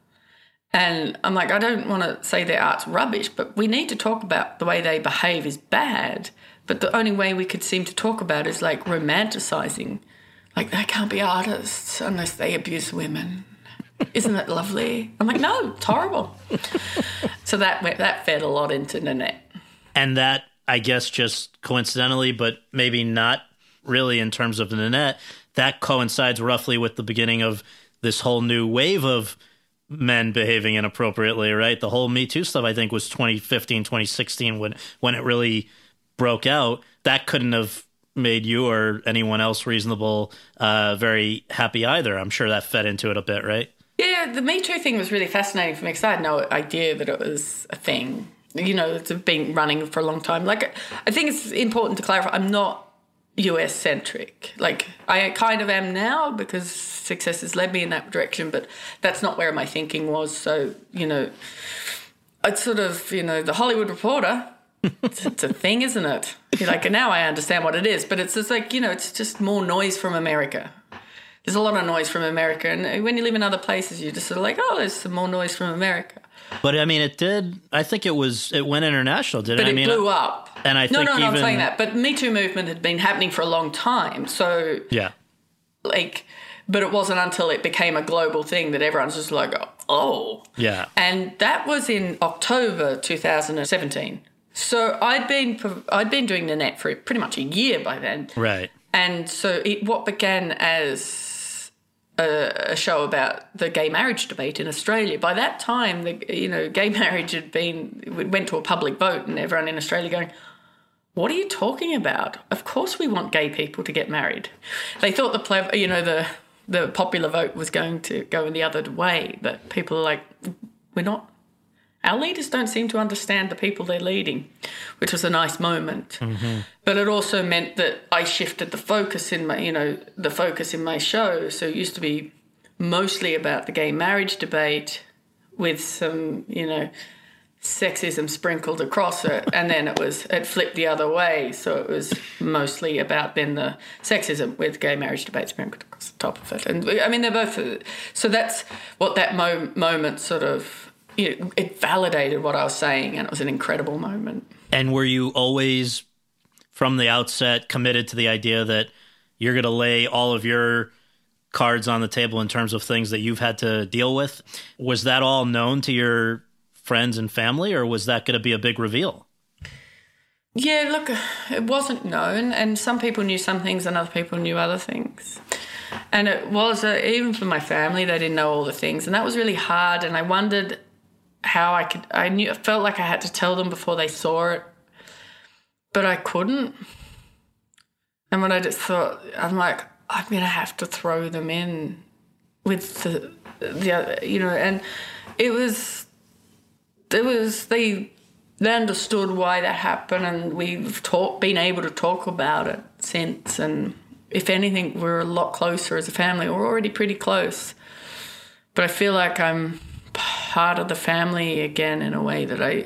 Speaker 7: And I'm like, I don't want to say their art's rubbish, but we need to talk about the way they behave is bad. But the only way we could seem to talk about it is like romanticising. Like, they can't be artists unless they abuse women. Isn't it lovely? I'm like, no, it's horrible. So that fed a lot into Nanette.
Speaker 4: And that, I guess, just coincidentally, but maybe not really in terms of Nanette, that coincides roughly with the beginning of this whole new wave of men behaving inappropriately, right? The whole Me Too stuff, I think, was 2015, 2016 when it really broke out. That couldn't have made you or anyone else reasonable very happy either. I'm sure that fed into it a bit, right?
Speaker 7: Yeah, the Me Too thing was really fascinating for me because I had no idea that it was a thing. You know, it's been running for a long time. Like, I think it's important to clarify, I'm not US-centric. Like, I kind of am now because success has led me in that direction, but that's not where my thinking was. So, you know, I'd sort of, you know, The Hollywood Reporter it's a thing, isn't it? You're like, now I understand what it is, but it's just like, it's just more noise from America. There's a lot of noise from America, and when you live in other places, you're just sort of like, oh, there's some more noise from America.
Speaker 4: But I mean, I think it went international, didn't it?
Speaker 7: But it blew up.
Speaker 4: And I think
Speaker 7: I'm saying that. But Me Too movement had been happening for a long time. So,
Speaker 4: yeah.
Speaker 7: But it wasn't until it became a global thing that everyone's just like, oh.
Speaker 4: Yeah.
Speaker 7: And that was in October 2017. So I'd been doing Nanette for pretty much a year by then.
Speaker 4: Right.
Speaker 7: And so what began as a show about the gay marriage debate in Australia. By that time, gay marriage went to a public vote, and everyone in Australia going, "What are you talking about? Of course we want gay people to get married." They thought the popular vote was going to go in the other way, but people are like, "We're not." Our leaders don't seem to understand the people they're leading, which was a nice moment. Mm-hmm. But it also meant that I shifted the focus in my show. So it used to be mostly about the gay marriage debate with some, sexism sprinkled across it. And then it flipped the other way. So it was mostly about then the sexism with gay marriage debate sprinkled across the top of it. And I mean, they're both, so that's what that moment sort of, it validated what I was saying, and it was an incredible moment.
Speaker 4: And were you always, from the outset, committed to the idea that you're going to lay all of your cards on the table in terms of things that you've had to deal with? Was that all known to your friends and family, or was that going to be a big reveal?
Speaker 7: Yeah, look, it wasn't known, and some people knew some things and other people knew other things. And it was, even for my family, they didn't know all the things, and that was really hard, and I wondered how I felt like I had to tell them before they saw it, but I couldn't. And when I just thought, I'm like, I'm going to have to throw them in with the other, and they understood why that happened, and we've been able to talk about it since, and if anything, we're a lot closer as a family. We're already pretty close, but I feel like I'm part of the family again in a way that I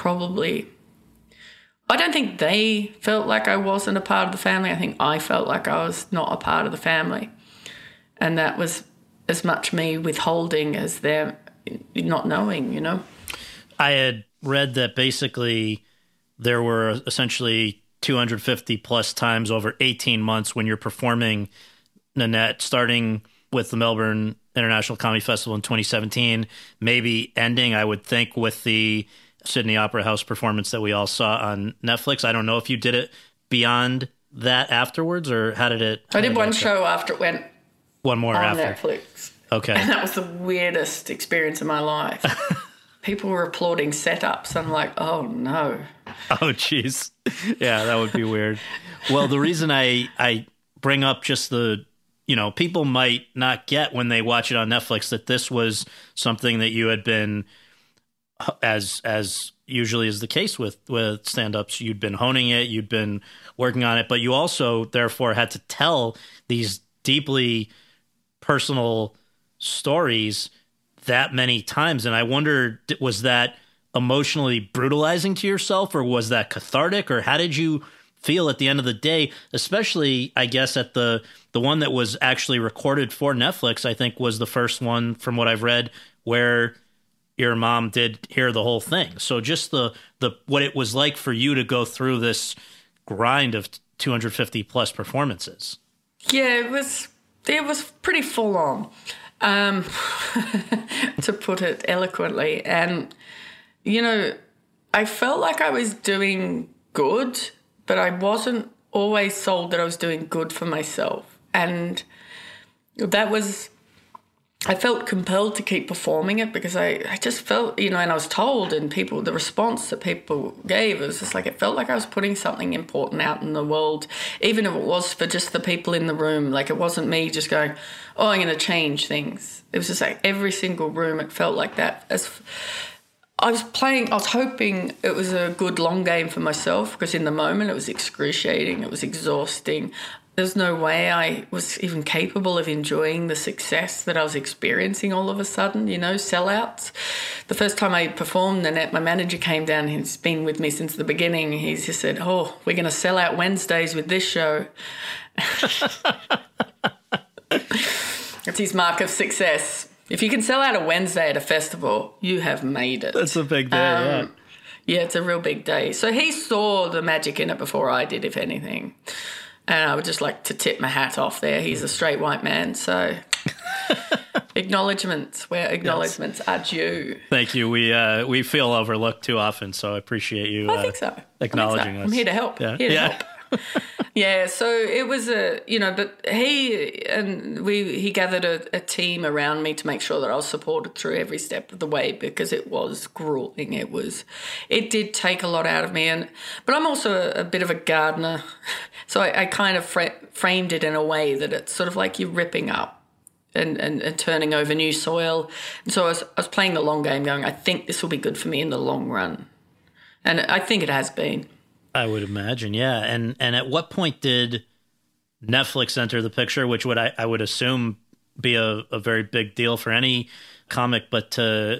Speaker 7: don't think they felt like I wasn't a part of the family. I think I felt like I was not a part of the family. And that was as much me withholding as them not knowing,
Speaker 4: I had read that basically there were essentially 250 plus times over 18 months when you're performing Nanette, starting with the Melbourne International Comedy Festival in 2017, maybe ending, I would think, with the Sydney Opera House performance that we all saw on Netflix. I don't know if you did it beyond that afterwards, or how did it?
Speaker 7: I did one show after it went
Speaker 4: one more
Speaker 7: on
Speaker 4: after
Speaker 7: Netflix.
Speaker 4: Okay.
Speaker 7: And that was the weirdest experience of my life. People were applauding setups. I'm like, oh, no.
Speaker 4: Oh, jeez. Yeah, that would be weird. Well, the reason I bring up just the, people might not get when they watch it on Netflix that this was something that you had been, as usually is the case with stand-ups, you'd been honing it, you'd been working on it, but you also, therefore, had to tell these deeply personal stories that many times. And I wonder, was that emotionally brutalizing to yourself, or was that cathartic, or how did you feel at the end of the day, especially, I guess, at the one that was actually recorded for Netflix, I think was the first one, from what I've read, where your mom did hear the whole thing. So just the what it was like for you to go through this grind of 250 plus performances.
Speaker 7: Yeah, it was pretty full on, to put it eloquently. And, I felt like I was doing good, but I wasn't always sold that I was doing good for myself. And that was, I felt compelled to keep performing it because I just felt, and I was told, and the response that people gave, it was just like, it felt like I was putting something important out in the world, even if it was for just the people in the room. Like, it wasn't me just going, oh, I'm going to change things. It was just like every single room, it felt like that. As I was hoping it was a good long game for myself, because in the moment it was excruciating, it was exhausting. there's no way I was even capable of enjoying the success that I was experiencing all of a sudden, sellouts. The first time I performed, Nanette, my manager, came down. He's been with me since the beginning. He just said, "Oh, we're going to sell out Wednesdays with this show." It's his mark of success. If you can sell out a Wednesday at a festival, you have made it.
Speaker 4: That's a big day, yeah.
Speaker 7: Yeah, it's a real big day. So he saw the magic in it before I did, if anything. And I would just like to tip my hat off there. He's a straight white man, so acknowledgements where acknowledgements are due.
Speaker 4: Thank you. We feel overlooked too often, so I appreciate you
Speaker 7: I think so.
Speaker 4: acknowledging us.
Speaker 7: I'm here to help.
Speaker 4: Yeah.
Speaker 7: Here to help. Yeah, so it was but he gathered a team around me to make sure that I was supported through every step of the way, because it was grueling. It did take a lot out of me, but I'm also a bit of a gardener, so I kind of framed it in a way that it's sort of like you're ripping up and turning over new soil. And so I was playing the long game, going, I think this will be good for me in the long run, and I think it has been.
Speaker 4: I would imagine, yeah. And at what point did Netflix enter the picture, which I would assume be a very big deal for any comic, but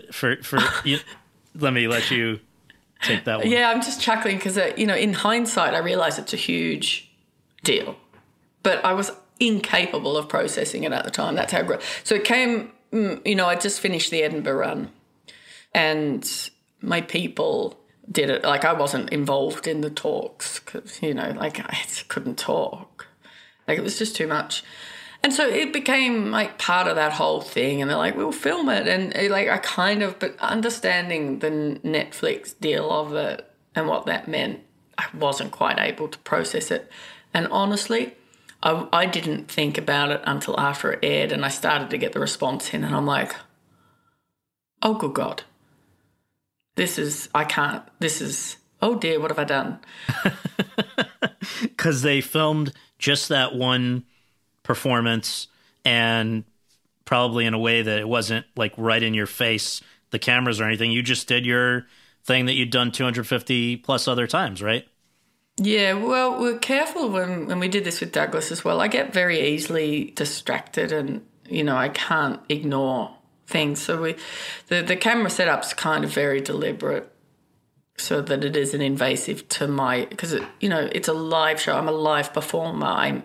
Speaker 4: let me let you take that one.
Speaker 7: Yeah, I'm just chuckling because, in hindsight, I realize it's a huge deal, but I was incapable of processing it at the time. That's how great. So it came, I just finished the Edinburgh run, and my people did it. Like, I wasn't involved in the talks because, I couldn't talk. Like, it was just too much. And so it became, like, part of that whole thing. And they're like, we'll film it. And, but understanding the Netflix deal of it and what that meant, I wasn't quite able to process it. And honestly, I didn't think about it until after it aired and I started to get the response in. And I'm like, oh, good God. Oh dear, what have I done?
Speaker 4: Because they filmed just that one performance, and probably in a way that it wasn't like right in your face, the cameras or anything. You just did your thing that you'd done 250 plus other times, right? Yeah,
Speaker 7: well, we're careful when we did this with Douglas as well. I get very easily distracted and, I can't ignore things. So the camera setup's kind of very deliberate so that it isn't invasive to because it's a live show. I'm a live performer.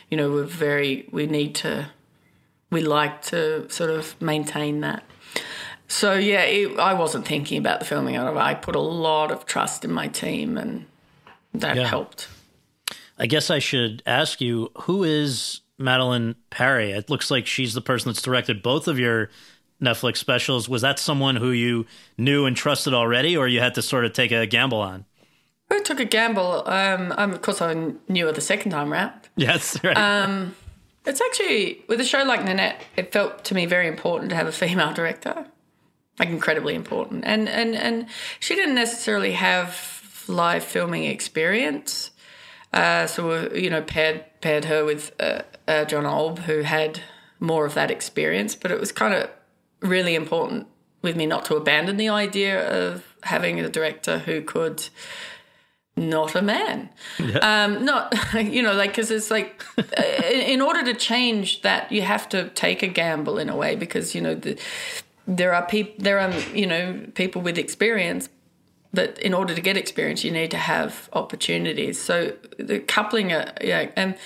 Speaker 7: We like to sort of maintain that. So yeah, I wasn't thinking about the filming of it. I put a lot of trust in my team, and that helped.
Speaker 4: I guess I should ask you, who is Madeleine Paré? It looks like she's the person that's directed both of your Netflix specials. Was that someone who you knew and trusted already, or you had to sort of take a gamble on?
Speaker 7: I took a gamble. Of course, I knew her the second time round.
Speaker 4: Yes, right.
Speaker 7: It's actually, with a show like Nanette, it felt to me very important to have a female director, like incredibly important. And she didn't necessarily have live filming experience. So, paired her with John Olb, who had more of that experience. But it was kind of really important with me not to abandon the idea of having a director who could, not a man. Yeah. Because it's like, in order to change that, you have to take a gamble in a way, because, there are people with experience, but in order to get experience, you need to have opportunities. So the coupling, and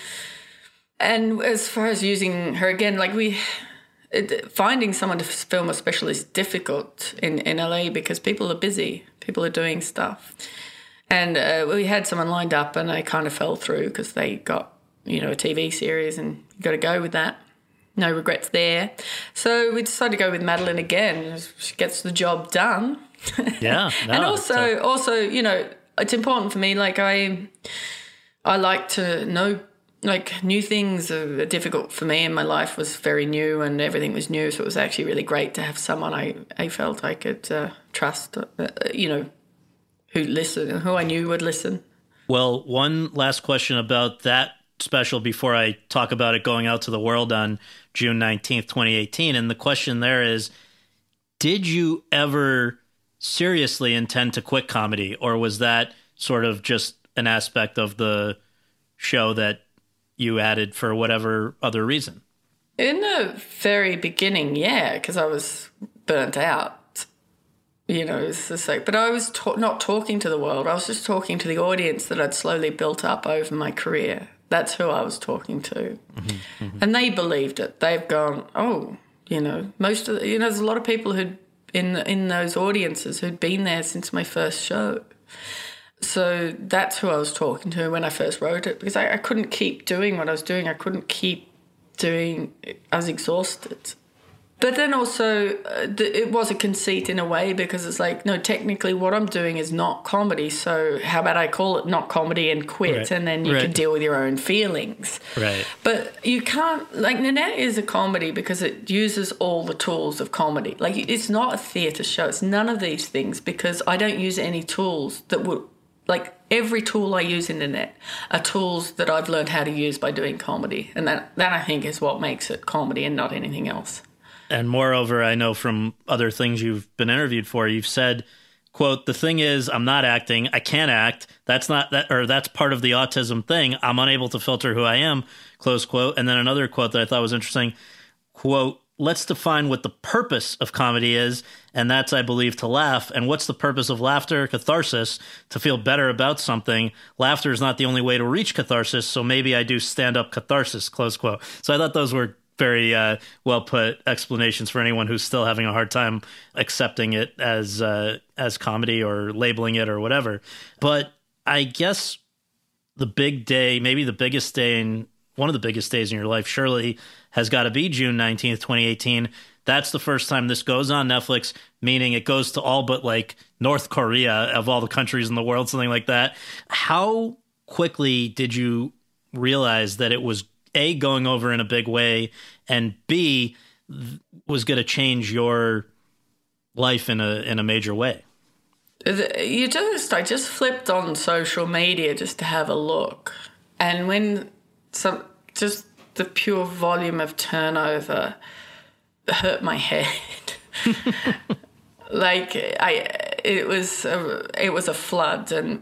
Speaker 7: as far as using her again, finding someone to film a special is difficult in LA because people are busy, people are doing stuff. And we had someone lined up and they kind of fell through because they got, a TV series, and you got to go with that. No regrets there. So we decided to go with Madeleine again. She gets the job done.
Speaker 4: Yeah. No,
Speaker 7: and also, it's important for me. I like to know, new things are difficult for me, and my life was very new and everything was new. So it was actually really great to have someone I felt I could trust, who listened, who I knew would listen.
Speaker 4: Well, one last question about that special before I talk about it going out to the world on June 19th, 2018. And the question there is, did you ever seriously intend to quit comedy, or was that sort of just an aspect of the show that you added for whatever other reason?
Speaker 7: In the very beginning, yeah, because I was burnt out. You know, it's just like, but I was not talking to the world. I was just talking to the audience that I'd slowly built up over my career. That's who I was talking to. Mm-hmm, mm-hmm. And they believed it. They've gone, oh, you know, most of the, you know, there's a lot of people who'd in those audiences who'd been there since my first show. So that's who I was talking to when I first wrote it, because I couldn't keep doing what I was doing. I couldn't keep doing, I was exhausted. But then also it was a conceit in a way, because it's like, no, technically what I'm doing is not comedy, so how about I call it not comedy and quit, right. And then you can deal with your own feelings.
Speaker 4: Right.
Speaker 7: But you can't, like, Nanette is a comedy because it uses all the tools of comedy. Like, it's not a theatre show. It's none of these things, because I don't use any tools that would, like, every tool I use in Nanette are tools that I've learned how to use by doing comedy. And that I think is what makes it comedy and not anything else.
Speaker 4: And moreover, I know from other things you've been interviewed for, you've said, quote, "The thing is, I'm not acting. I can't act. That's not that, or that's part of the autism thing. I'm unable to filter who I am," close quote. And then another quote that I thought was interesting, quote, "Let's define what the purpose of comedy is. And that's, I believe, to laugh. And what's the purpose of laughter? Catharsis, to feel better about something. Laughter is not the only way to reach catharsis. So maybe I do stand-up catharsis," close quote. So I thought those were very well-put explanations for anyone who's still having a hard time accepting it as comedy or labeling it or whatever. But I guess the big day, maybe the biggest day, one of the biggest days in your life, surely has got to be June 19th, 2018. That's the first time this goes on Netflix, meaning it goes to all but like North Korea of all the countries in the world, something like that. How quickly did you realize that it was A, going over in a big way, and B, was going to change your life in a major way?
Speaker 7: I just flipped on social media just to have a look. And when just the pure volume of turnover hurt my head. Like it was a flood, and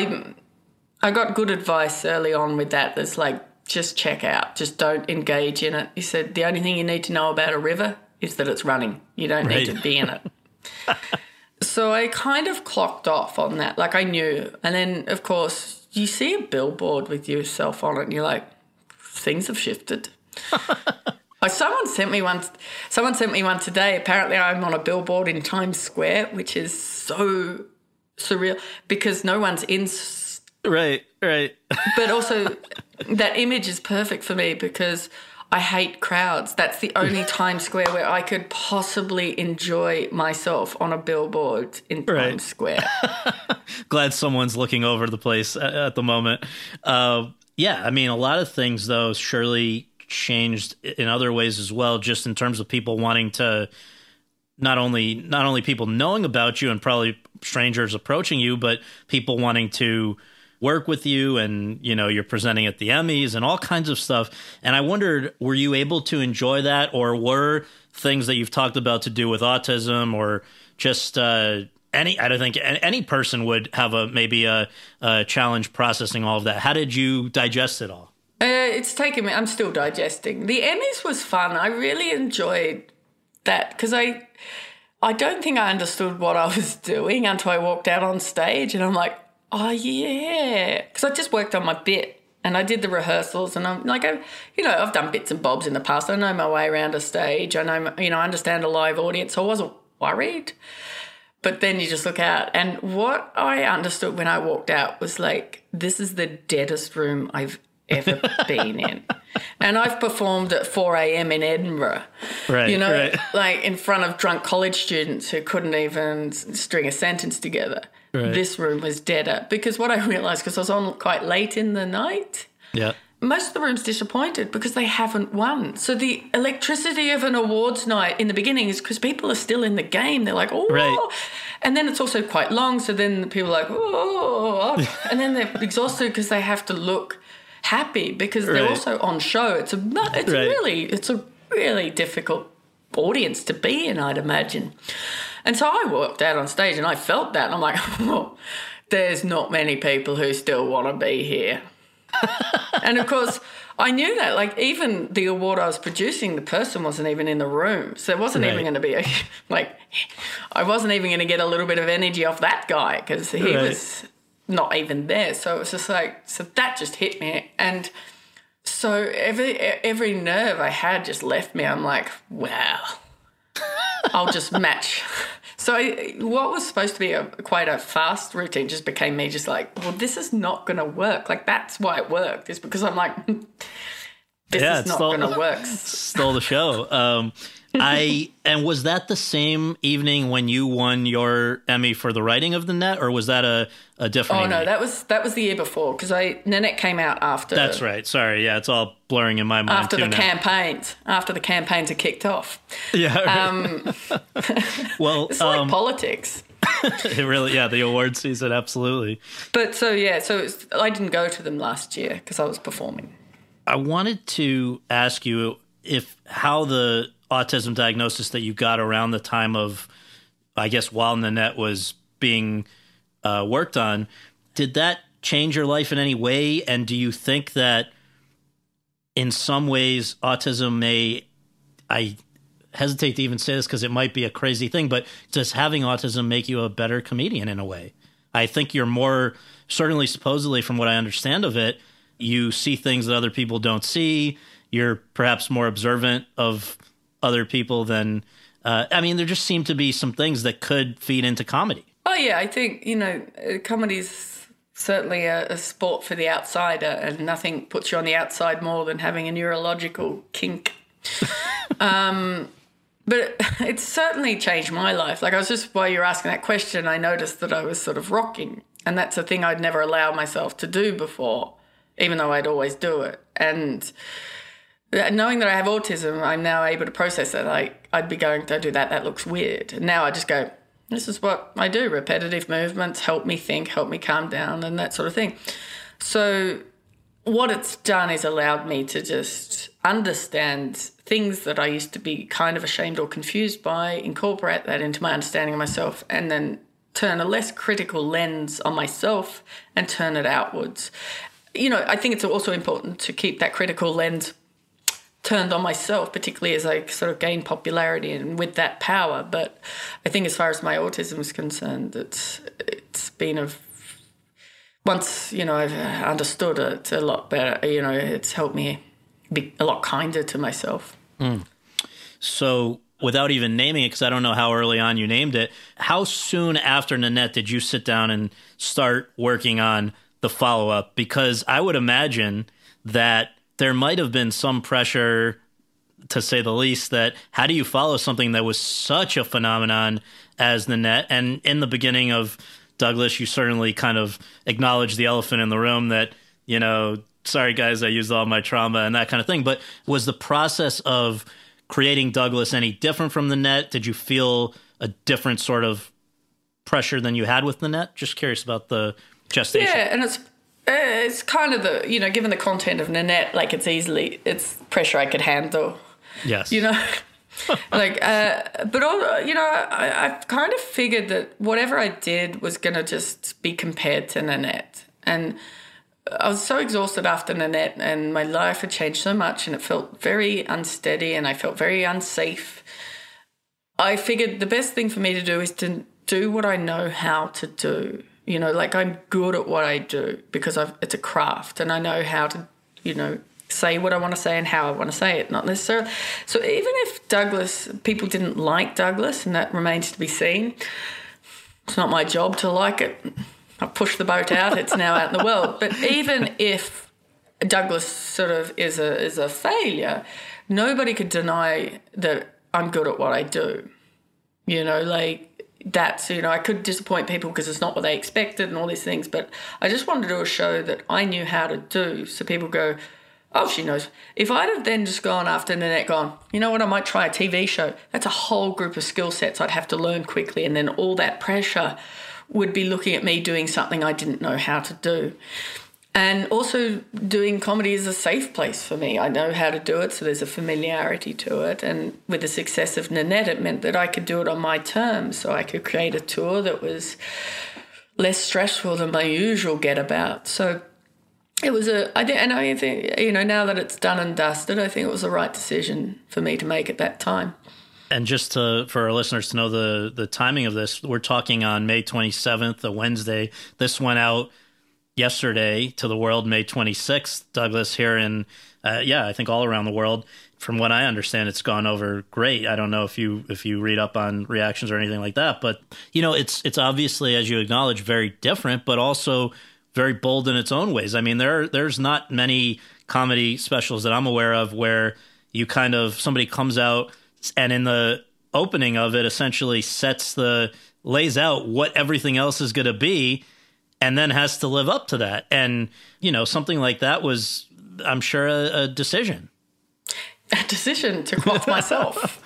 Speaker 7: I got good advice early on with that. That's like, just check out. Just don't engage in it. He said the only thing you need to know about a river is that it's running. You don't need to be in it. So I kind of clocked off on that. Like, I knew. And then, of course, you see a billboard with yourself on it and you're like, things have shifted. Someone sent me one today. Apparently I'm on a billboard in Times Square, which is so surreal because no one's in.
Speaker 4: Right.
Speaker 7: But also that image is perfect for me because I hate crowds. That's the only Times Square where I could possibly enjoy myself, on a billboard in Times Square.
Speaker 4: Glad someone's looking over the place at the moment. Yeah, I mean, a lot of things, though, surely changed in other ways as well, just in terms of people wanting to not only people knowing about you and probably strangers approaching you, but people wanting to work with you, and you're presenting at the Emmys and all kinds of stuff. And I wondered, were you able to enjoy that, or were things that you've talked about to do with autism, or just I don't think any person would have maybe a challenge processing all of that. How did you digest it all?
Speaker 7: It's taken me. I'm still digesting. The Emmys was fun. I really enjoyed that because I don't think I understood what I was doing until I walked out on stage, and I'm like, oh, yeah. Because I just worked on my bit and I did the rehearsals, and I'm like, I've done bits and bobs in the past. I know my way around a stage. I know, I understand a live audience, so I wasn't worried. But then you just look out, and what I understood when I walked out was like, this is the deadest room I've ever been in. And I've performed at 4 a.m. in Edinburgh, like in front of drunk college students who couldn't even string a sentence together. Right. This room was deader because what I realised, because I was on quite late in the night, most of the room's disappointed because they haven't won. So the electricity of an awards night in the beginning is because people are still in the game. They're like, oh. Right. And then it's also quite long, so then people are like, oh. And then they're exhausted because they have to look happy because they're also on show. It's a really difficult audience to be in, I'd imagine. And so I walked out on stage and I felt that. And I'm like, there's not many people who still want to be here. And of course, I knew that. Like, even the award I was producing, the person wasn't even in the room. So it wasn't even going to be I wasn't even going to get a little bit of energy off that guy because he was not even there. So it was just like, so that just hit me. And so every nerve I had just left me. I'm like, wow, I'll just match. So what was supposed to be quite a fast routine just became me just like, well, this is not going to work. Like, that's why it worked. It's because I'm like, this is not going to work.
Speaker 4: Stole the show. And was that the same evening when you won your Emmy for the writing of Nanette, or was that a different evening?
Speaker 7: No, that was the year before, because Nanette came out after.
Speaker 4: That's right. Sorry, yeah, it's all blurring in my mind
Speaker 7: after the campaigns had kicked off.
Speaker 4: Yeah. Well,
Speaker 7: it's like politics.
Speaker 4: It really, yeah, the award season, absolutely.
Speaker 7: But so I didn't go to them last year because I was performing.
Speaker 4: I wanted to ask you how the autism diagnosis that you got around the time of, I guess, while Nanette was being worked on, did that change your life in any way? And do you think that in some ways autism I hesitate to even say this because it might be a crazy thing, but does having autism make you a better comedian in a way? I think you're more, certainly supposedly from what I understand of it, you see things that other people don't see. You're perhaps more observant of other people than, there just seem to be some things that could feed into comedy.
Speaker 7: Oh, yeah, I think, comedy's certainly a sport for the outsider, and nothing puts you on the outside more than having a neurological kink. But it's certainly changed my life. Like, I was just, while you were asking that question, I noticed that I was sort of rocking, and that's a thing I'd never allowed myself to do before, even though I'd always do it. And knowing that I have autism, I'm now able to process it. Like, I'd be going, don't do that, that looks weird. And now I just go, this is what I do. Repetitive movements help me think, help me calm down, and that sort of thing. So what it's done is allowed me to just understand things that I used to be kind of ashamed or confused by, incorporate that into my understanding of myself, and then turn a less critical lens on myself and turn it outwards. I think it's also important to keep that critical lens turned on myself, particularly as I sort of gain popularity and with that power. But I think as far as my autism is concerned, it's been once, I've understood it a lot better, it's helped me be a lot kinder to myself.
Speaker 4: Mm. So without even naming it, because I don't know how early on you named it, how soon after Nanette did you sit down and start working on the follow-up? Because I would imagine that there might have been some pressure, to say the least, that how do you follow something that was such a phenomenon as Nanette? And in the beginning of Douglas, you certainly kind of acknowledged the elephant in the room that, sorry guys, I used all my trauma and that kind of thing. But was the process of creating Douglas any different from Nanette? Did you feel a different sort of pressure than you had with Nanette? Just curious about the gestation.
Speaker 7: Yeah, and it's kind of the, given the content of Nanette, like it's pressure I could handle.
Speaker 4: Yes.
Speaker 7: But all, I kind of figured that whatever I did was going to just be compared to Nanette. And I was so exhausted after Nanette, and my life had changed so much, and it felt very unsteady, and I felt very unsafe. I figured the best thing for me to do is to do what I know how to do. I'm good at what I do because it's a craft, and I know how to, say what I want to say and how I want to say it, not necessarily. So even if people didn't like Douglas, and that remains to be seen, it's not my job to like it. I pushed the boat out, it's now out in the world. But even if Douglas sort of is a failure, nobody could deny that I'm good at what I do. That's, I could disappoint people because it's not what they expected and all these things, but I just wanted to do a show that I knew how to do, so people go, oh, she knows. If I'd have then just gone after Nanette, gone, you know what, I might try a TV show, that's a whole group of skill sets I'd have to learn quickly, and then all that pressure would be looking at me doing something I didn't know how to do. And also doing comedy is a safe place for me. I know how to do it, so there's a familiarity to it. And with the success of Nanette, it meant that I could do it on my terms, so I could create a tour that was less stressful than my usual get about. So it was I think, you know, now that it's done and dusted, I think it was the right decision for me to make at that time.
Speaker 4: And just for our listeners to know the timing of this, we're talking on May 27th, a Wednesday. This went out yesterday to the world, May 26th, Douglas, here in, I think all around the world. From what I understand, it's gone over great. I don't know if you read up on reactions or anything like that, but, you know, it's obviously, as you acknowledge, very different, but also very bold in its own ways. I mean, there's not many comedy specials that I'm aware of where you kind of, somebody comes out and in the opening of it essentially lays out what everything else is going to be and then has to live up to that. And, you know, something like that was, I'm sure, a decision.
Speaker 7: A decision to quote myself.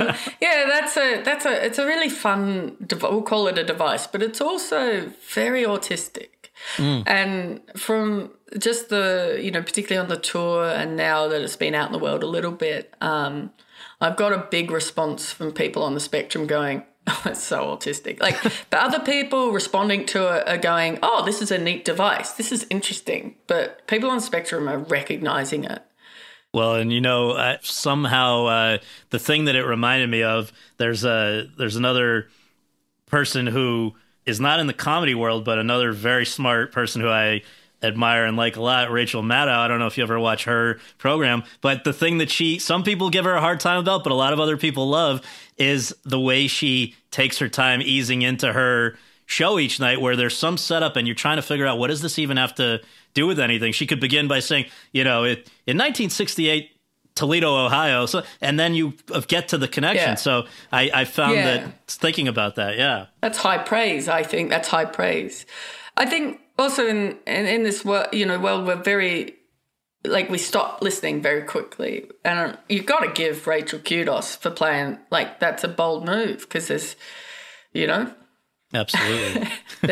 Speaker 7: It's a really fun, we'll call it a device, but it's also very autistic. And from just the, you know, particularly on the tour and now that it's been out in the world a little bit, I've got a big response from people on the spectrum going, oh, it's so autistic. Like, but other people responding to it are going, oh, this is a neat device. This is interesting. But people on the spectrum are recognizing it.
Speaker 4: Well, and, you know, somehow the thing that it reminded me of, there's another person who is not in the comedy world, but another very smart person who I admire and like a lot, Rachel Maddow. I don't know if you ever watch her program, but the thing that some people give her a hard time about, but a lot of other people love, is the way she takes her time easing into her show each night, where there's some setup and you're trying to figure out, what does this even have to do with anything? She could begin by saying, you know, in 1968, Toledo, Ohio. So, and then you get to the connection. Yeah. So I found that thinking about that. Yeah.
Speaker 7: That's high praise. I think that's high praise. I think also in this world, you know, we're very, like, we stop listening very quickly. And you've got to give Rachel kudos for playing, like, that's a bold move, because there's, you know.
Speaker 4: Absolutely.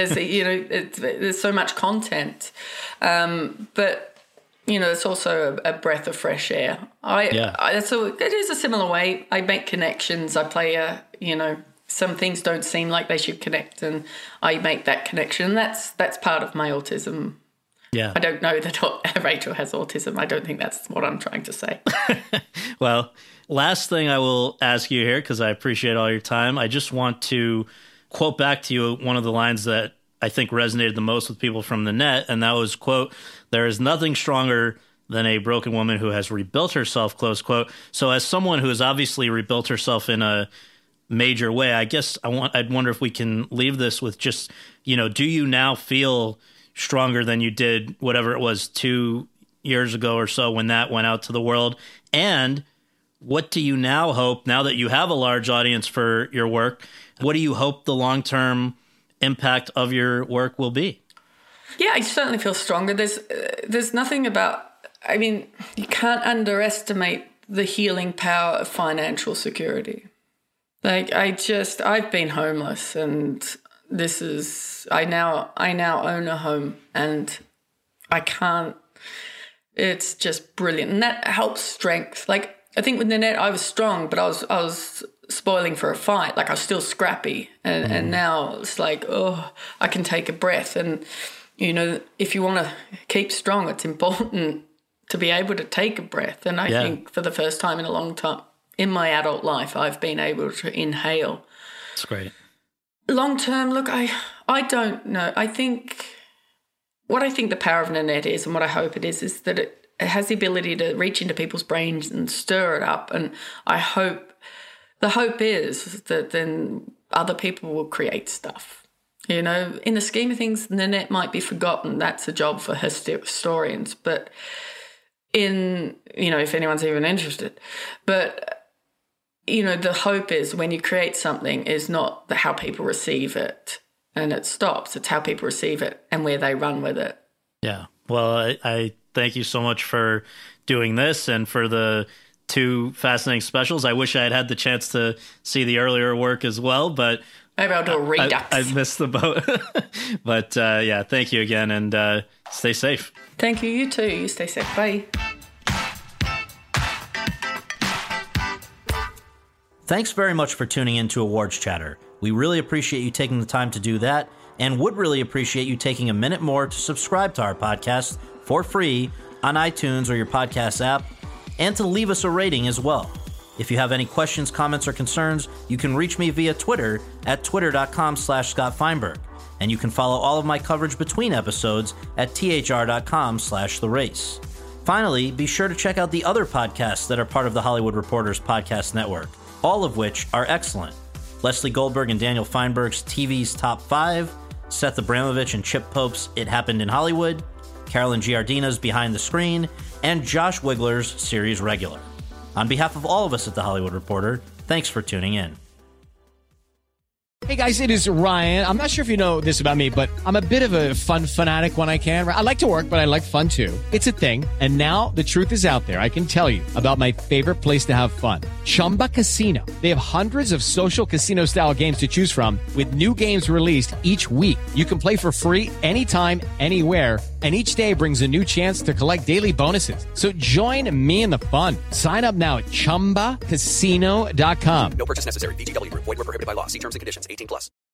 Speaker 7: there's so much content. But, you know, it's also a breath of fresh air. It is a similar way. I make connections. I play you know, some things don't seem like they should connect, and I make that connection. That's part of my autism. Yeah. I don't know that Rachel has autism. I don't think that's what I'm trying to say.
Speaker 4: Well, last thing I will ask you here, because I appreciate all your time, I just want to quote back to you one of the lines that I think resonated the most with people from the net, and that was, quote, "There is nothing stronger than a broken woman who has rebuilt herself," close quote. So as someone who has obviously rebuilt herself in a major way, I guess I'd wonder if we can leave this with just, you know, do you now feel stronger than you did whatever it was 2 years ago or so when that went out to the world? And what do you now hope, now that you have a large audience for your work, what do you hope the long-term impact of your work will be?
Speaker 7: Yeah, I certainly feel stronger. There's nothing about, I mean, you can't underestimate the healing power of financial security. Like, I've been homeless, and I now own a home, and I can't, it's just brilliant. And that helps strength. Like, I think with Nanette, I was strong, but I was spoiling for a fight. Like, I was still scrappy. And now it's like, oh, I can take a breath. And, you know, if you want to keep strong, it's important to be able to take a breath. And I think for the first time in a long time in my adult life, I've been able to inhale.
Speaker 4: That's great.
Speaker 7: Long term, look, I don't know. I think the power of Nanette is, and what I hope it is that it has the ability to reach into people's brains and stir it up. And the hope is that then other people will create stuff. You know, in the scheme of things, Nanette might be forgotten. That's a job for historians. But if anyone's even interested. But, you know, the hope is when you create something is not how people receive it and it stops. It's how people receive it and where they run with it.
Speaker 4: Yeah. Well, I thank you so much for doing this and for the 2 fascinating specials. I wish I had the chance to see the earlier work as well, but
Speaker 7: maybe I'll do a redux.
Speaker 4: I missed the boat. But thank you again, and stay safe.
Speaker 7: Thank you. You too. You stay safe. Bye.
Speaker 4: Thanks very much for tuning in to Awards Chatter. We really appreciate you taking the time to do that. and would really appreciate you taking a minute more to subscribe to our podcast for free on iTunes or your podcast app, and to leave us a rating as well. If you have any questions, comments, or concerns, you can reach me via Twitter at twitter.com/ScottFeinberg, and you can follow all of my coverage between episodes at thr.com/therace. Finally, be sure to check out the other podcasts that are part of the Hollywood Reporters Podcast Network, all of which are excellent. Leslie Goldberg and Daniel Feinberg's TV's Top 5, Seth Abramovich and Chip Pope's It Happened in Hollywood, Carolyn Giardina's Behind the Screen, and Josh Wigler's Series Regular. On behalf of all of us at The Hollywood Reporter, thanks for tuning in.
Speaker 2: Hey guys, it is Ryan. I'm not sure if you know this about me, but I'm a bit of a fun fanatic when I can. I like to work, but I like fun too. It's a thing. And now the truth is out there. I can tell you about my favorite place to have fun. Chumba Casino. They have hundreds of social casino style games to choose from with new games released each week. You can play for free anytime, anywhere. And each day brings a new chance to collect daily bonuses. So join me in the fun. Sign up now at ChumbaCasino.com.
Speaker 3: No purchase necessary. VGW Group. Void where prohibited by law. See terms and conditions. 18+.